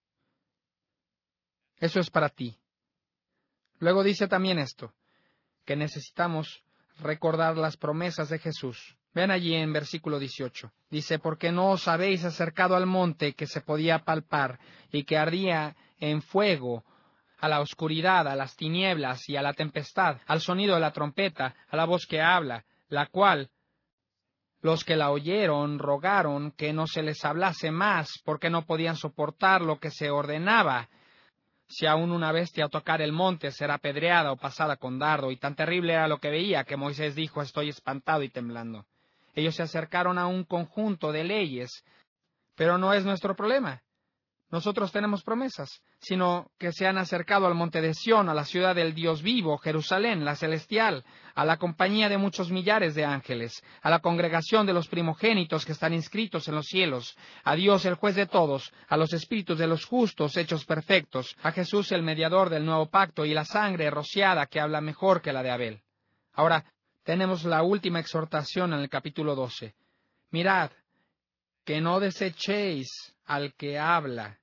Eso es para ti. Luego dice también esto, que necesitamos recordar las promesas de Jesús. Ven allí en versículo 18. Dice, porque no os habéis acercado al monte que se podía palpar y que ardía en fuego, a la oscuridad, a las tinieblas y a la tempestad, al sonido de la trompeta, a la voz que habla, la cual los que la oyeron rogaron que no se les hablase más, porque no podían soportar lo que se ordenaba. Si aún una bestia tocar el monte será apedreada o pasada con dardo, y tan terrible era lo que veía que Moisés dijo, estoy espantado y temblando. Ellos se acercaron a un conjunto de leyes, pero no es nuestro problema. Nosotros tenemos promesas, sino que se han acercado al monte de Sión, a la ciudad del Dios vivo, Jerusalén, la celestial, a la compañía de muchos millares de ángeles, a la congregación de los primogénitos que están inscritos en los cielos, a Dios el juez de todos, a los espíritus de los justos hechos perfectos, a Jesús el mediador del nuevo pacto y la sangre rociada que habla mejor que la de Abel. Ahora, tenemos la última exhortación en el capítulo 12. Mirad, que no desechéis al que habla.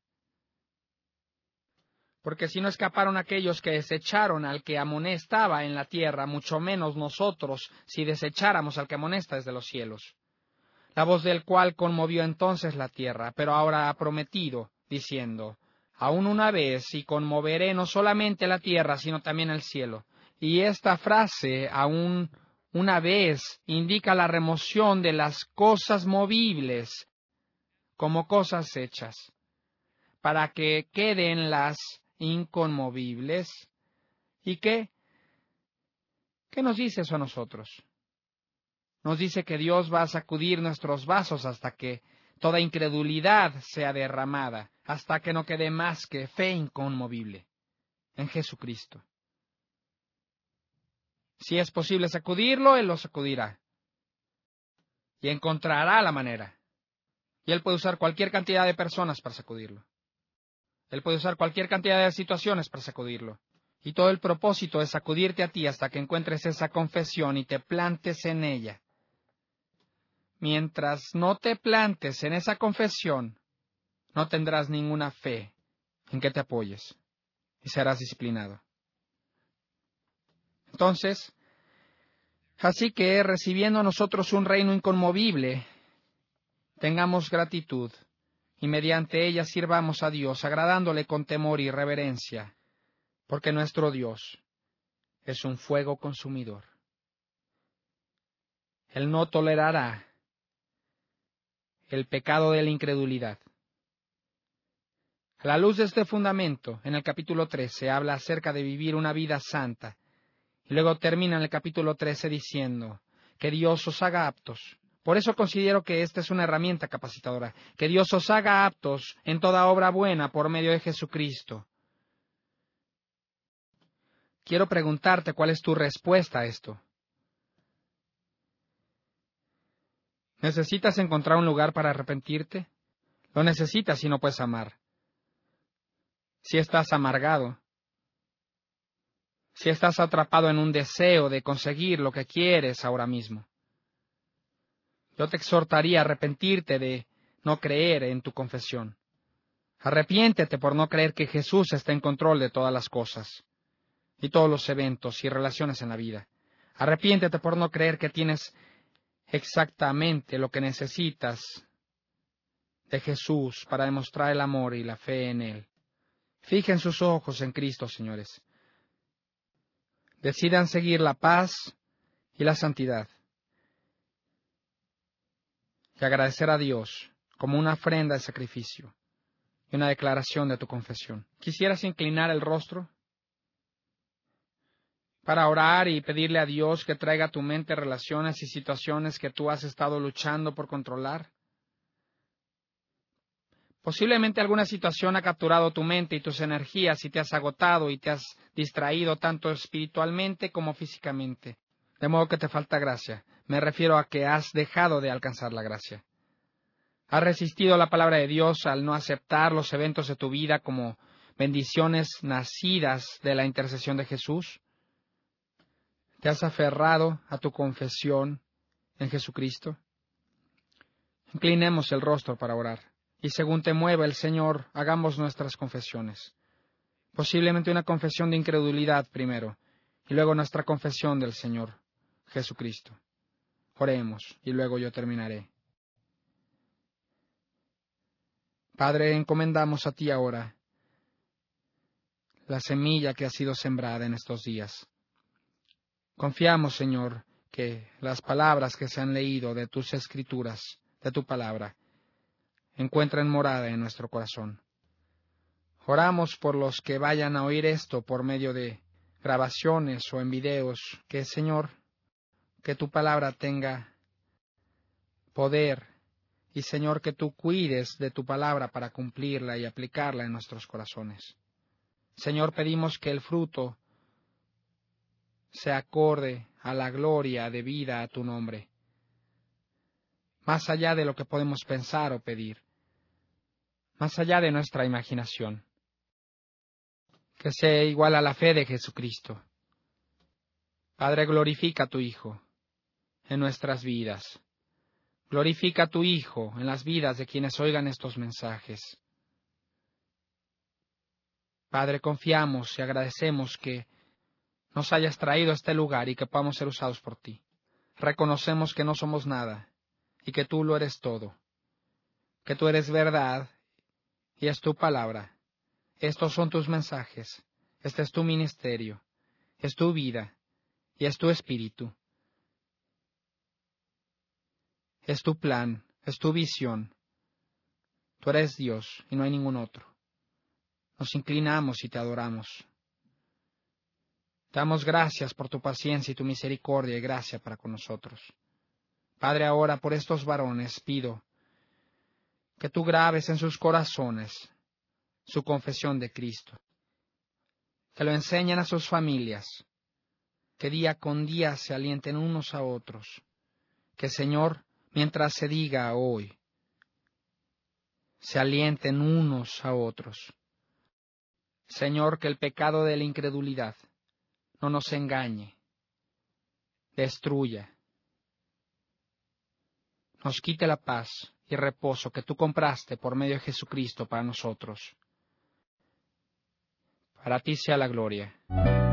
Porque si no escaparon aquellos que desecharon al que amonestaba en la tierra, mucho menos nosotros si desecháramos al que amonesta desde los cielos. La voz del cual conmovió entonces la tierra, pero ahora ha prometido, diciendo, aún una vez, y conmoveré no solamente la tierra, sino también el cielo. Y esta frase, aún una vez, indica la remoción de las cosas movibles como cosas hechas, para que queden las inconmovibles. ¿Y qué nos dice eso a nosotros? Nos dice que Dios va a sacudir nuestros vasos hasta que toda incredulidad sea derramada, hasta que no quede más que fe inconmovible en Jesucristo. Si es posible sacudirlo, Él lo sacudirá. Y encontrará la manera. Y Él puede usar cualquier cantidad de personas para sacudirlo. Él puede usar cualquier cantidad de situaciones para sacudirlo. Y todo el propósito es sacudirte a ti hasta que encuentres esa confesión y te plantes en ella. Mientras no te plantes en esa confesión, no tendrás ninguna fe en que te apoyes y serás disciplinado. Entonces, así que recibiendo nosotros un reino inconmovible, tengamos gratitud y mediante ella sirvamos a Dios, agradándole con temor y reverencia, porque nuestro Dios es un fuego consumidor. Él no tolerará el pecado de la incredulidad. A la luz de este fundamento, en el capítulo 13 habla acerca de vivir una vida santa, y luego termina en el capítulo 13 diciendo que Dios os haga aptos. Por eso considero que esta es una herramienta capacitadora, que Dios os haga aptos en toda obra buena por medio de Jesucristo. Quiero preguntarte cuál es tu respuesta a esto. ¿Necesitas encontrar un lugar para arrepentirte? Lo necesitas si no puedes amar. Si estás amargado, si estás atrapado en un deseo de conseguir lo que quieres ahora mismo, yo te exhortaría a arrepentirte de no creer en tu confesión. Arrepiéntete por no creer que Jesús está en control de todas las cosas y todos los eventos y relaciones en la vida. Arrepiéntete por no creer que tienes exactamente lo que necesitas de Jesús para demostrar el amor y la fe en Él. Fijen sus ojos en Cristo, señores. Decidan seguir la paz y la santidad y agradecer a Dios como una ofrenda de sacrificio y una declaración de tu confesión. ¿Quisieras inclinar el rostro para orar y pedirle a Dios que traiga a tu mente relaciones y situaciones que tú has estado luchando por controlar? Posiblemente alguna situación ha capturado tu mente y tus energías y te has agotado y te has distraído tanto espiritualmente como físicamente. De modo que te falta gracia. Me refiero a que has dejado de alcanzar la gracia. ¿Has resistido la palabra de Dios al no aceptar los eventos de tu vida como bendiciones nacidas de la intercesión de Jesús? ¿Te has aferrado a tu confesión en Jesucristo? Inclinemos el rostro para orar. Y según te mueva el Señor, hagamos nuestras confesiones. Posiblemente una confesión de incredulidad primero, y luego nuestra confesión del Señor Jesucristo. Oremos, y luego yo terminaré. Padre, encomendamos a ti ahora la semilla que ha sido sembrada en estos días. Confiamos, Señor, que las palabras que se han leído de tus escrituras, de tu palabra, encuentren morada en nuestro corazón. Oramos por los que vayan a oír esto por medio de grabaciones o en videos, que, Señor, que tu palabra tenga poder y, Señor, que tú cuides de tu palabra para cumplirla y aplicarla en nuestros corazones. Señor, pedimos que el fruto se acorde a la gloria debida a tu nombre, más allá de lo que podemos pensar o pedir, más allá de nuestra imaginación, que sea igual a la fe de Jesucristo. Padre, glorifica a tu Hijo en nuestras vidas. Glorifica a tu Hijo en las vidas de quienes oigan estos mensajes. Padre, confiamos y agradecemos que nos hayas traído a este lugar y que podamos ser usados por ti. Reconocemos que no somos nada y que tú lo eres todo, que tú eres verdad y es tu palabra. Estos son tus mensajes, este es tu ministerio, es tu vida y es tu espíritu. Es tu plan, es tu visión. Tú eres Dios y no hay ningún otro. Nos inclinamos y te adoramos. Damos gracias por tu paciencia y tu misericordia y gracia para con nosotros. Padre, ahora por estos varones pido que tú grabes en sus corazones su confesión de Cristo, que lo enseñen a sus familias, que día con día se alienten unos a otros, que Señor, mientras se diga hoy, se alienten unos a otros. Señor, que el pecado de la incredulidad no nos engañe, destruya, nos quite la paz y reposo que tú compraste por medio de Jesucristo para nosotros. Para ti sea la gloria.